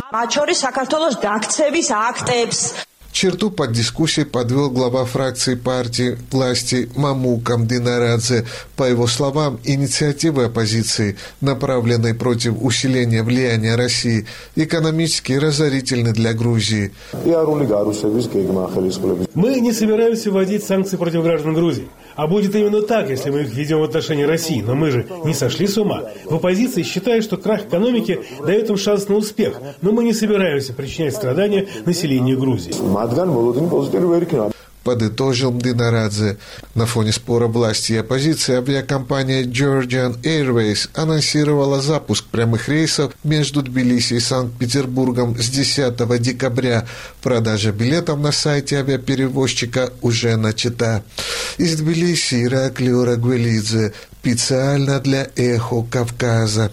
[SPEAKER 13] Черту под дискуссией подвел глава фракции партии власти Мамука Мдинарадзе. По его словам, инициативы оппозиции, направленные против усиления влияния России, экономически разорительны для Грузии.
[SPEAKER 11] Мы не собираемся вводить санкции против граждан Грузии. А будет именно так, если мы их введем в отношении России. Но мы же не сошли с ума. В оппозиции считают, что крах экономики дает им шанс на успех. Но мы не собираемся причинять страдания населению Грузии.
[SPEAKER 13] Подытожил Мдинарадзе. На фоне спора власти и оппозиции авиакомпания Georgian Airways анонсировала запуск прямых рейсов между Тбилиси и Санкт-Петербургом с десятого декабря. Продажа билетов на сайте авиаперевозчика уже начата. Из Тбилиси Ираклий Рагвелидзе. Специально для «Эхо Кавказа».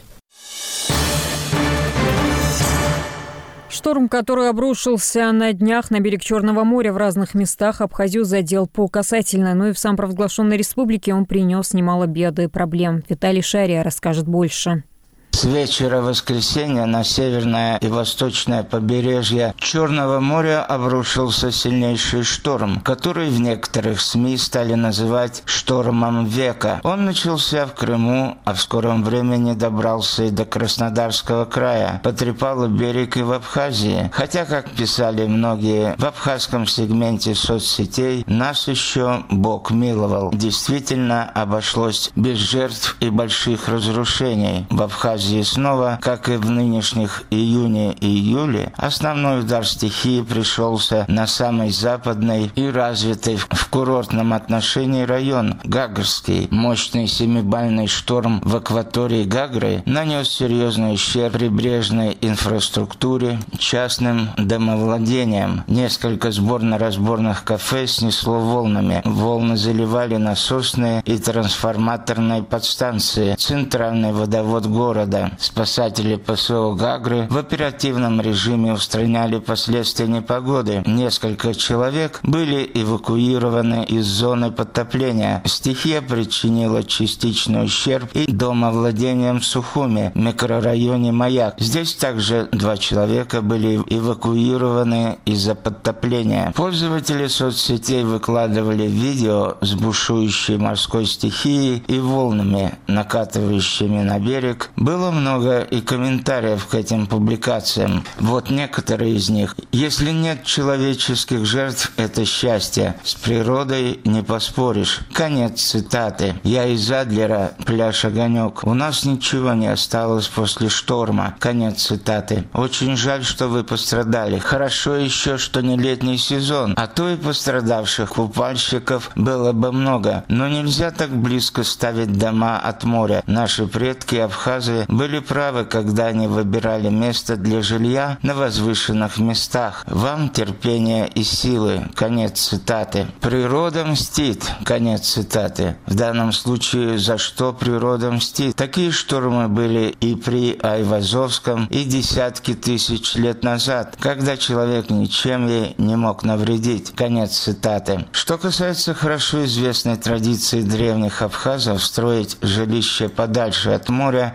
[SPEAKER 1] Шторм, который обрушился на днях на берег Черного моря в разных местах, Абхазию задел по касательной, но и в самопровозглашенной республике он принес немало бед и проблем. Виталий Шария расскажет больше.
[SPEAKER 15] С вечера воскресенья на северное и восточное побережье Черного моря обрушился сильнейший шторм, который в некоторых СМИ стали называть «штормом века». Он начался в Крыму, а в скором времени добрался и до Краснодарского края, потрепал берег и в Абхазии. Хотя, как писали многие, в абхазском сегменте соцсетей нас еще Бог миловал. Действительно, обошлось без жертв и больших разрушений. В Абхазии снова, как и в нынешних июне и июле, основной удар стихии пришелся на самый западный и развитый в курортном отношении район Гагрский. Мощный семибальный шторм в акватории Гагры нанес серьезный ущерб прибрежной инфраструктуре, частным домовладениям. Несколько сборно-разборных кафе снесло волнами. Волны заливали насосные и трансформаторные подстанции, центральный водовод города. Спасатели ПСО Гагры в оперативном режиме устраняли последствия непогоды. Несколько человек были эвакуированы из зоны подтопления. Стихия причинила частичный ущерб и домовладениям в Сухуми, микрорайоне Маяк. Здесь также два человека были эвакуированы из-за подтопления. Пользователи соцсетей выкладывали видео с бушующей морской стихией и волнами, накатывающими на берег. Было много и комментариев к этим публикациям. Вот некоторые из них. Если нет человеческих жертв, это счастье. С природой не поспоришь. Конец цитаты. Я из Адлера, пляж Огонек. У нас ничего не осталось после шторма. Конец цитаты. Очень жаль, что вы пострадали. Хорошо еще, что не летний сезон. А то и пострадавших купальщиков было бы много. Но нельзя так близко ставить дома от моря. Наши предки абхазы были правы, когда они выбирали место для жилья на возвышенных местах. Вам терпение и силы. Конец цитаты. Природа мстит. Конец цитаты. В данном случае за что природа мстит? Такие штормы были и при Айвазовском, и десятки тысяч лет назад, когда человек ничем ей не мог навредить. Конец цитаты. Что касается хорошо известной традиции древних абхазов строить жилище подальше от моря на возвышенных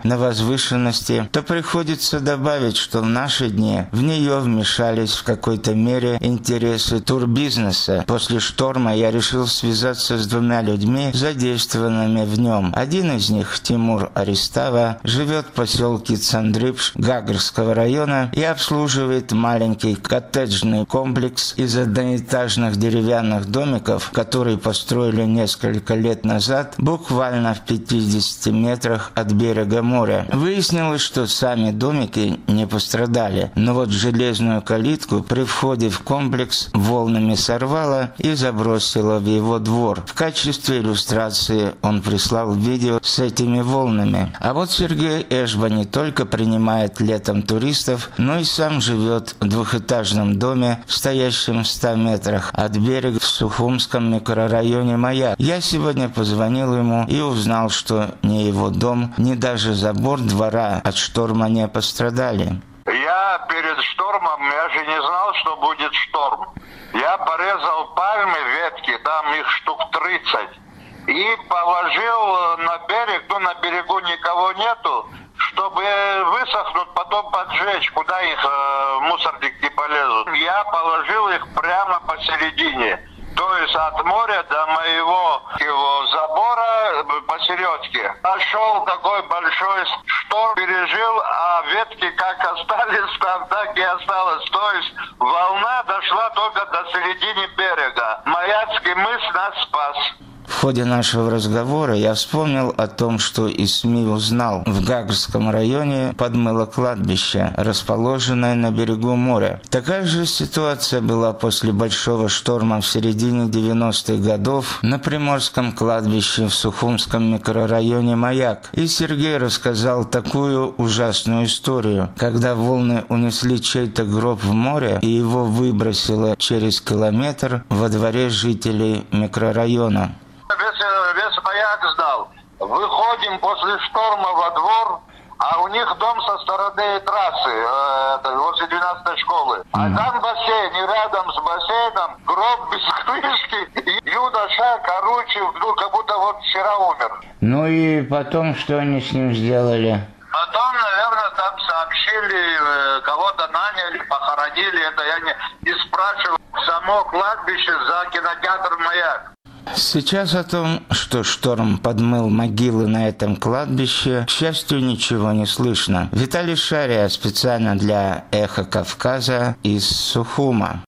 [SPEAKER 15] возвышенности, то приходится добавить, что в наши дни в нее вмешались в какой-то мере интересы турбизнеса. После шторма я решил связаться с двумя людьми, задействованными в нем. Один из них, Тимур Аристава, живет в поселке Цандрыпш Гагарского района и обслуживает маленький коттеджный комплекс из одноэтажных деревянных домиков, который построили несколько лет назад, буквально в пятидесяти метрах от берега моря. Выяснилось, что сами домики не пострадали, но вот железную калитку при входе в комплекс волнами сорвало и забросило в его двор. В качестве иллюстрации он прислал видео с этими волнами. А вот Сергей Эшба не только принимает летом туристов, но и сам живет в двухэтажном доме, стоящем в ста метрах от берега в Сухумском микрорайоне Маяк. Я сегодня позвонил ему и узнал, что ни его дом, ни даже забор двора от шторма не пострадали.
[SPEAKER 16] Я перед штормом, я же не знал, что будет шторм. Я порезал пальмы, ветки, там их штук тридцать, и положил на берег, ну на берегу никого нету, чтобы высохнуть, потом поджечь, куда их э, мусорник не полезут. Я положил их прямо посередине. То есть от моря до моего его забора посередке. Пошел такой большой шторм, пережил, а ветки как остались там, так и осталось. То есть волна дошла только до середины берега. Маятский мыс нас спас.
[SPEAKER 15] В ходе нашего разговора я вспомнил о том, что из СМИ узнал. В Гагарском районе подмыло кладбище, расположенное на берегу моря. Такая же ситуация была после большого шторма в середине девяностых годов на Приморском кладбище в Сухумском микрорайоне Маяк. И Сергей рассказал такую ужасную историю, когда волны унесли чей-то гроб в море и его выбросило через километр во дворе жителей микрорайона.
[SPEAKER 16] Весь, весь Маяк сдал. Выходим после шторма во двор, а у них дом со стороны трассы, э, возле двенадцатой школы. А там бассейн, и рядом с бассейном гроб без крышки. И юноша, короче, ну, как будто вот вчера умер.
[SPEAKER 15] Ну и потом, что они с ним сделали?
[SPEAKER 16] Потом, наверное, там сообщили, кого-то наняли, похоронили. Это я не, не спрашивал. Само кладбище за кинотеатр «Маяк».
[SPEAKER 15] Сейчас о том, что шторм подмыл могилы на этом кладбище, к счастью, ничего не слышно. Виталий Шария специально для «Эхо Кавказа» из Сухума.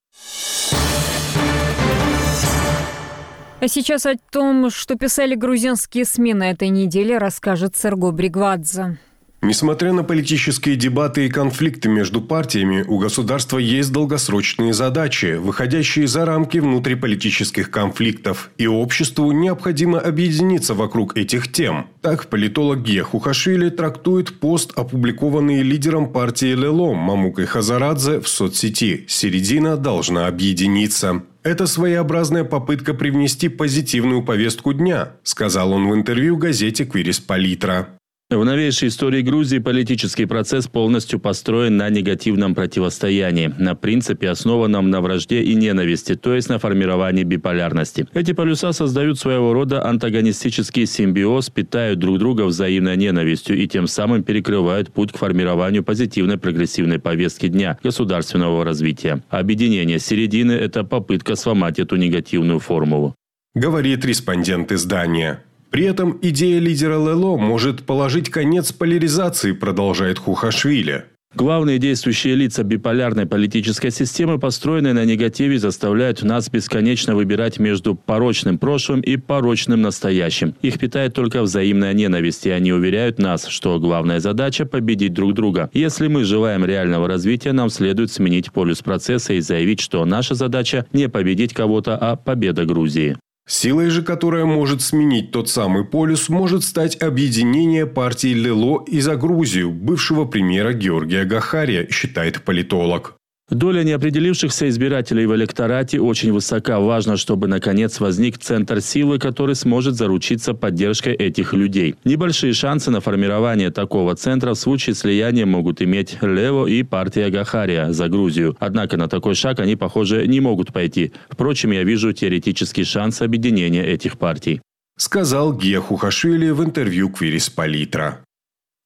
[SPEAKER 1] А сейчас о том, что писали грузинские СМИ на этой неделе, расскажет Серго Бригвадзе.
[SPEAKER 5] Несмотря на политические дебаты и конфликты между партиями, у государства есть долгосрочные задачи, выходящие за рамки внутриполитических конфликтов, и обществу необходимо объединиться вокруг этих тем. Так политолог Гия Хухашвили трактует пост, опубликованный лидером партии Лело Мамукой Хазарадзе в соцсети «Середина должна объединиться». Это своеобразная попытка привнести позитивную повестку дня, сказал он в интервью газете «Квирис Политра».
[SPEAKER 17] В новейшей истории Грузии политический процесс полностью построен на негативном противостоянии, на принципе, основанном на вражде и ненависти, то есть на формировании биполярности. Эти полюса создают своего рода антагонистический симбиоз, питают друг друга взаимной ненавистью и тем самым перекрывают путь к формированию позитивной прогрессивной повестки дня государственного развития. Объединение середины – это попытка сломать эту негативную формулу.
[SPEAKER 5] Говорит респондент издания. При этом идея лидера Лело может положить конец поляризации, продолжает Хухашвили.
[SPEAKER 17] Главные действующие лица биполярной политической системы, построенной на негативе, заставляют нас бесконечно выбирать между порочным прошлым и порочным настоящим. Их питает только взаимная ненависть, и они уверяют нас, что главная задача – победить друг друга. Если мы желаем реального развития, нам следует сменить полюс процесса и заявить, что наша задача – не победить кого-то, а победа Грузии.
[SPEAKER 5] Силой же, которая может сменить тот самый полюс, может стать объединение партии Лело и за Грузию, бывшего премьера Георгия Гахария, считает политолог.
[SPEAKER 17] Доля неопределившихся избирателей в электорате очень высока. Важно, чтобы наконец возник центр силы, который сможет заручиться поддержкой этих людей. Небольшие шансы на формирование такого центра в случае слияния могут иметь Лево и партия Гахария за Грузию. Однако на такой шаг они, похоже, не могут пойти. Впрочем, я вижу теоретический шанс объединения этих партий.
[SPEAKER 5] Сказал Гия Хухашвили в интервью Квирис Политра.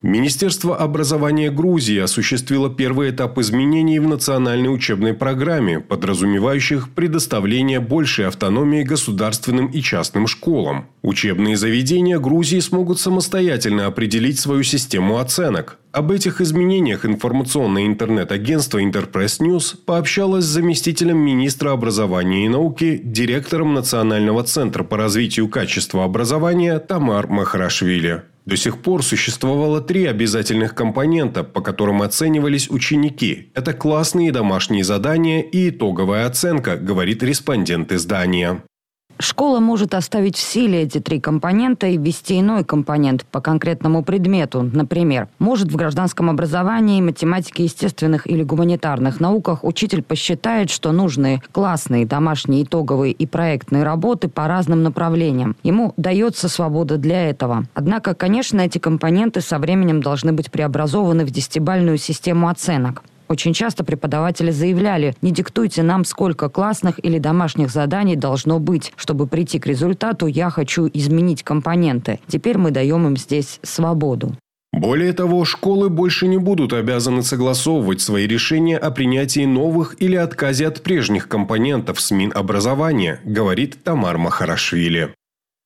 [SPEAKER 5] Министерство образования Грузии осуществило первый этап изменений в национальной учебной программе, подразумевающих предоставление большей автономии государственным и частным школам. Учебные заведения Грузии смогут самостоятельно определить свою систему оценок. Об этих изменениях информационное интернет-агентство Интерпресс Ньюс пообщалось с заместителем министра образования и науки, директором Национального центра по развитию качества образования Тамар Махарашвили. До сих пор существовало три обязательных компонента, по которым оценивались ученики. Это классные и домашние задания и итоговая оценка, говорит респондент издания.
[SPEAKER 18] Школа может оставить в силе эти три компонента и ввести иной компонент по конкретному предмету. Например, может в гражданском образовании, математике, естественных или гуманитарных науках учитель посчитает, что нужны классные, домашние, итоговые и проектные работы по разным направлениям. Ему дается свобода для этого. Однако, конечно, эти компоненты со временем должны быть преобразованы в десятибалльную систему оценок. Очень часто преподаватели заявляли: не диктуйте нам, сколько классных или домашних заданий должно быть. Чтобы прийти к результату, я хочу изменить компоненты. Теперь мы даем им здесь свободу.
[SPEAKER 5] Более того, школы больше не будут обязаны согласовывать свои решения о принятии новых или отказе от прежних компонентов с Минобразования, говорит Тамар Махарашвили.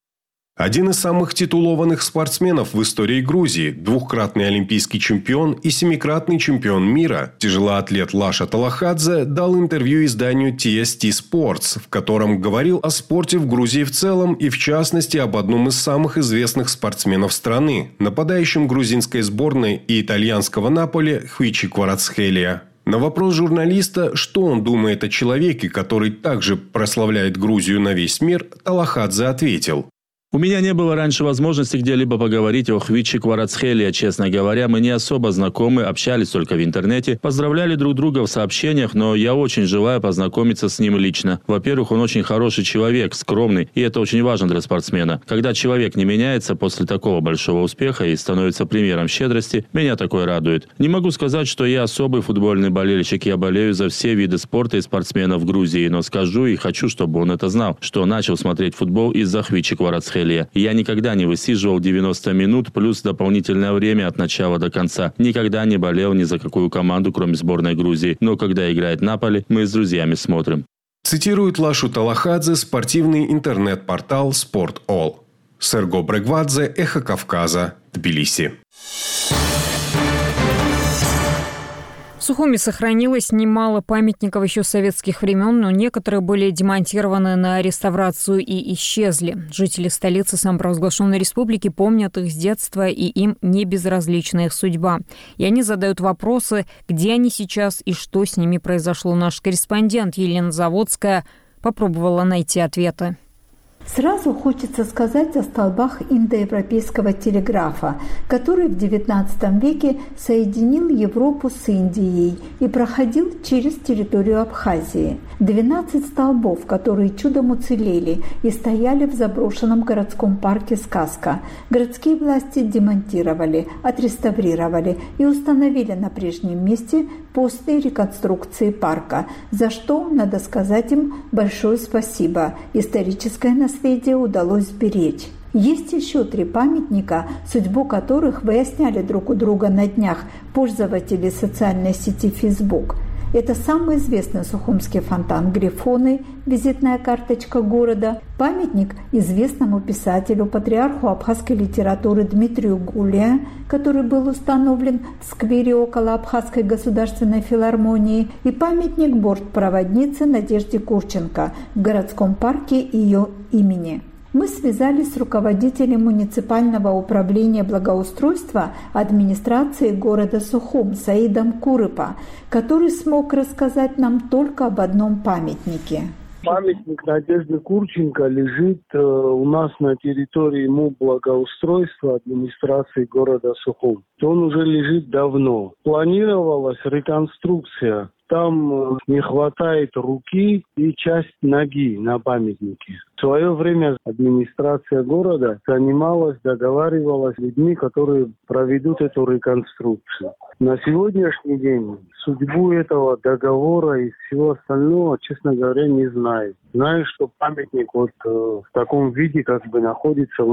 [SPEAKER 5] Один из самых титулованных спортсменов в истории Грузии, двукратный олимпийский чемпион и семикратный чемпион мира, тяжелоатлет Лаша Талахадзе, дал интервью изданию ти эс ти Sports, в котором говорил о спорте в Грузии в целом и, в частности, об одном из самых известных спортсменов страны, нападающем грузинской сборной и итальянского Наполи Хвичи Кварацхелия. На вопрос журналиста, что он думает о человеке, который также прославляет Грузию на весь мир, Талахадзе ответил:
[SPEAKER 17] У меня не было раньше возможности где-либо поговорить о Хвичи Кварацхелия. Честно говоря, мы не особо знакомы, общались только в интернете, поздравляли друг друга в сообщениях, но я очень желаю познакомиться с ним лично. Во-первых, он очень хороший человек, скромный, и это очень важно для спортсмена. Когда человек не меняется после такого большого успеха и становится примером щедрости, меня такое радует. Не могу сказать, что я особый футбольный болельщик, я болею за все виды спорта и спортсменов в Грузии, но скажу и хочу, чтобы он это знал, что начал смотреть футбол из-за Хвичи Кварацхелия. Я никогда не высиживал девяносто минут плюс дополнительное время от начала до конца. Никогда не болел ни за какую команду, кроме сборной Грузии. Но когда играет Наполи, мы с друзьями смотрим.
[SPEAKER 5] Цитирует Лашу Талахадзе спортивный интернет-портал «Спорт.Ол». Серго Брегвадзе, Эхо Кавказа, Тбилиси.
[SPEAKER 1] В Сухуми сохранилось немало памятников еще советских времен, но некоторые были демонтированы на реставрацию и исчезли. Жители столицы самопровозглашенной республики помнят их с детства, и им не безразлична их судьба. И они задают вопросы, где они сейчас и что с ними произошло. Наш корреспондент Елена Заводская попробовала найти ответы.
[SPEAKER 19] Сразу хочется сказать о столбах индоевропейского телеграфа, который в девятнадцатом веке соединил Европу с Индией и проходил через территорию Абхазии. двенадцать столбов, которые чудом уцелели и стояли в заброшенном городском парке «Сказка». Городские власти демонтировали, отреставрировали и установили на прежнем месте после реконструкции парка, за что, надо сказать им, большое спасибо. Историческое наследие удалось сберечь. Есть еще три памятника, судьбу которых выясняли друг у друга на днях пользователи социальной сети Facebook. Это самый известный сухумский фонтан Грифоны, визитная карточка города, памятник известному писателю, патриарху абхазской литературы Дмитрию Гулия, который был установлен в сквере около Абхазской государственной филармонии, и памятник бортпроводнице Надежде Курченко в городском парке ее имени. Мы связались с руководителем муниципального управления благоустройства администрации города Сухум Саидом Курыпа, который смог рассказать нам только об одном памятнике.
[SPEAKER 20] Памятник Надежды Курченко лежит э, у нас на территории МУП благоустройства администрации города Сухум. Он уже лежит давно. Планировалась реконструкция. Там не хватает руки и часть ноги на памятнике. В свое время администрация города занималась, договаривалась с людьми, которые проведут эту реконструкцию. На сегодняшний день судьбу этого договора и всего остального, честно говоря, не знаю. Знаю, что памятник вот э, в таком виде как бы находится у нас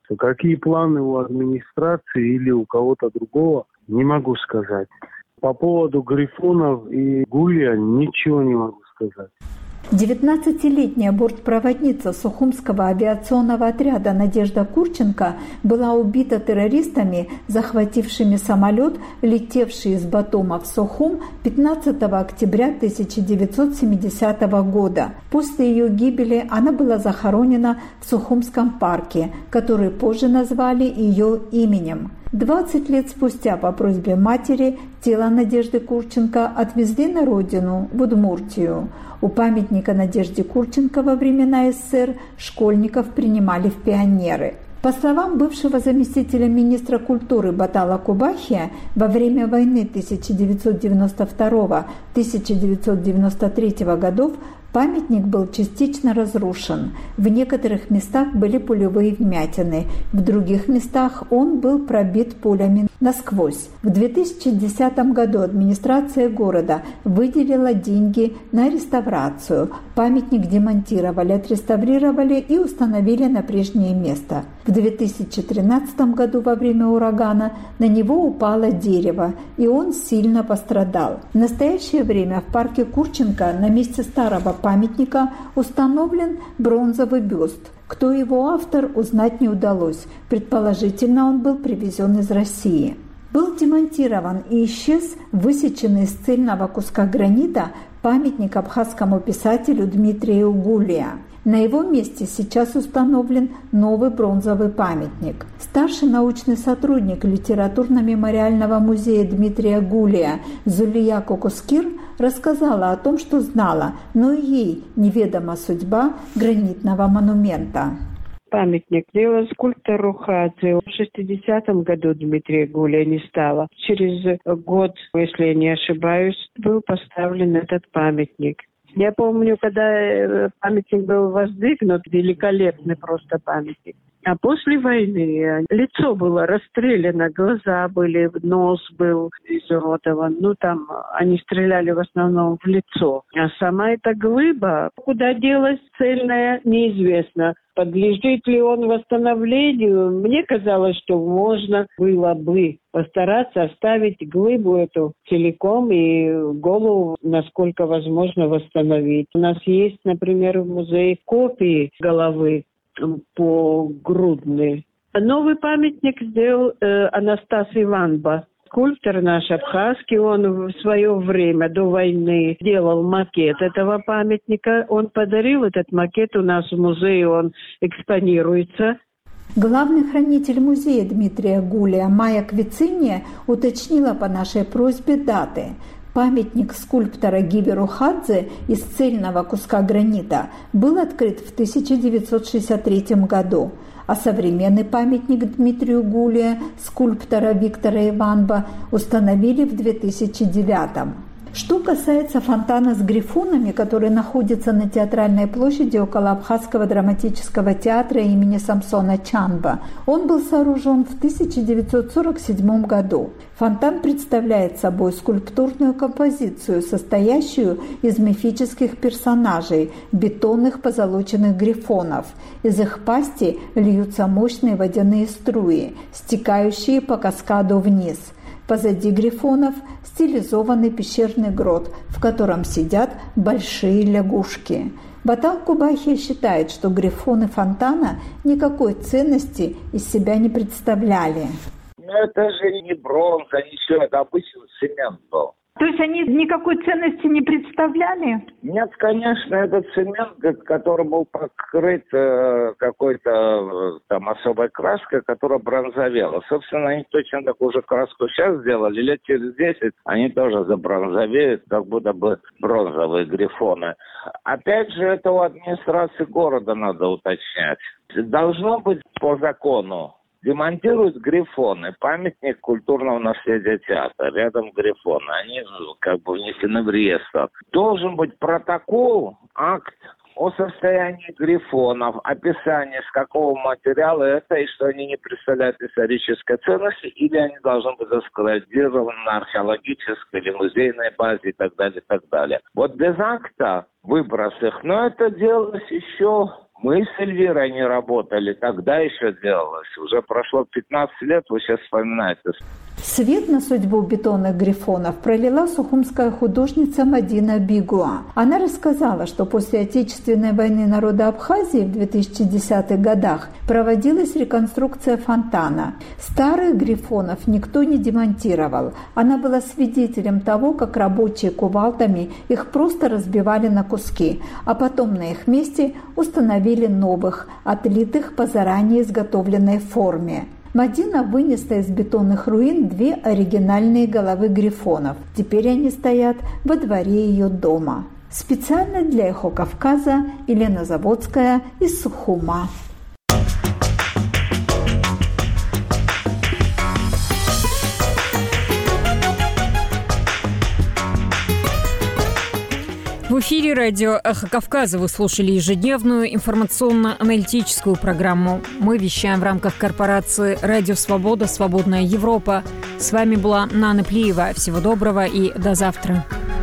[SPEAKER 20] находится. Какие планы у администрации или у кого-то другого, не могу сказать. По поводу Грифонов и Гулия ничего не могу сказать.
[SPEAKER 19] девятнадцатилетняя бортпроводница Сухумского авиационного отряда Надежда Курченко была убита террористами, захватившими самолет, летевший из Батума в Сухум пятнадцатого октября тысяча девятьсот семидесятого года. После ее гибели она была захоронена в Сухумском парке, который позже назвали ее именем. двадцать лет спустя по просьбе матери тело Надежды Курченко отвезли на родину, в Удмуртию. У памятника Надежде Курченко во времена СССР школьников принимали в пионеры. По словам бывшего заместителя министра культуры Батала Кубахия, во время войны тысяча девятьсот девяносто второго — тысяча девятьсот девяносто третьего годов памятник был частично разрушен. В некоторых местах были пулевые вмятины, в других местах он был пробит пулями насквозь. В две тысячи десятом году администрация города выделила деньги на реставрацию. Памятник демонтировали, отреставрировали и установили на прежнее место. В две тысячи тринадцатом году во время урагана на него упало дерево, и он сильно пострадал. В настоящее время в парке Курченко на месте старого памятника установлен бронзовый бюст. Кто его автор, узнать не удалось. Предположительно, он был привезен из России. Был демонтирован и исчез высеченный из цельного куска гранита памятник абхазскому писателю Дмитрию Гулия. На его месте сейчас установлен новый бронзовый памятник. Старший научный сотрудник литературно-мемориального музея Дмитрия Гулия Зулия Кокускир рассказала о том, что знала, но и ей неведома судьба гранитного монумента.
[SPEAKER 21] Памятник делал скульптору Хадзе. В шестидесятом году Дмитрия Гулия не стало. Через год, если я не ошибаюсь, был поставлен этот памятник. Я помню, когда памятник был воздвигнут, великолепный просто памятник. А после войны лицо было расстреляно, глаза были, нос был изуродован. Ну, там они стреляли в основном в лицо. А сама эта глыба, куда делась цельная, неизвестно. Подлежит ли он восстановлению? Мне казалось, что можно было бы постараться оставить глыбу эту целиком и голову, насколько возможно, восстановить. У нас есть, например, в музее копии головы погрудные. Новый памятник сделал э, Анастас Иванба. Скульптор наш абхазский, он в свое время до войны делал макет этого памятника. Он подарил этот макет у нас в музее, он экспонируется.
[SPEAKER 19] Главный хранитель музея Дмитрия Гулия Майя Квициния уточнила по нашей просьбе даты. Памятник скульптора Гиверу Хадзе из цельного куска гранита был открыт в тысяча девятьсот шестьдесят третьем году, а современный памятник Дмитрию Гулия скульптора Виктора Иванба установили в две тысячи девятом. Что касается фонтана с грифонами, который находится на Театральной площади около Абхазского драматического театра имени Самсона Чанба, он был сооружен в тысяча девятьсот сорок седьмом году. Фонтан представляет собой скульптурную композицию, состоящую из мифических персонажей, бетонных позолоченных грифонов. Из их пасти льются мощные водяные струи, стекающие по каскаду вниз. Позади грифонов стилизованный пещерный грот, в котором сидят большие лягушки. Батал Кубахия считает, что грифоны фонтана никакой ценности из себя не представляли.
[SPEAKER 22] Ну это же не бронза, ничего, это обычный цемент был.
[SPEAKER 23] То есть они никакой ценности не представляли?
[SPEAKER 22] Нет, конечно, этот цемент, который был покрыт э, какой-то э, там особой краской, которая бронзовела. Собственно, они точно такую же краску сейчас сделали, лет через десять они тоже забронзовеют, как будто бы бронзовые грифоны. Опять же, это у администрации города надо уточнять. Должно быть по закону. Демонтируют грифоны, памятник культурного наследия театра, рядом грифоны, они как бы внесены в реестр. Должен быть протокол, акт о состоянии грифонов, описание, с какого материала это, и что они не представляют исторической ценности, или они должны быть заскладированы на археологической или музейной базе и так далее, и так далее. Вот без акта выброс их, но это делалось еще Мы с Эльвирой не работали, тогда еще делалось. Уже прошло пятнадцать лет, вы сейчас вспоминаете.
[SPEAKER 19] Свет на судьбу бетонных грифонов пролила сухумская художница Мадина Бигуа. Она рассказала, что после Отечественной войны народа Абхазии в две тысячи десятых годах проводилась реконструкция фонтана. Старых грифонов никто не демонтировал. Она была свидетелем того, как рабочие кувалдами их просто разбивали на куски, а потом на их месте установили новых, отлитых по заранее изготовленной форме. Мадина вынесла из бетонных руин две оригинальные головы грифонов. Теперь они стоят во дворе ее дома. Специально для «Эхо Кавказа» Елена Заводская из Сухума.
[SPEAKER 1] В эфире радио «Эхо Кавказа» вы слушали ежедневную информационно-аналитическую программу. Мы вещаем в рамках корпорации «Радио Свобода. Свободная Европа». С вами была Нана Плиева. Всего доброго и до завтра.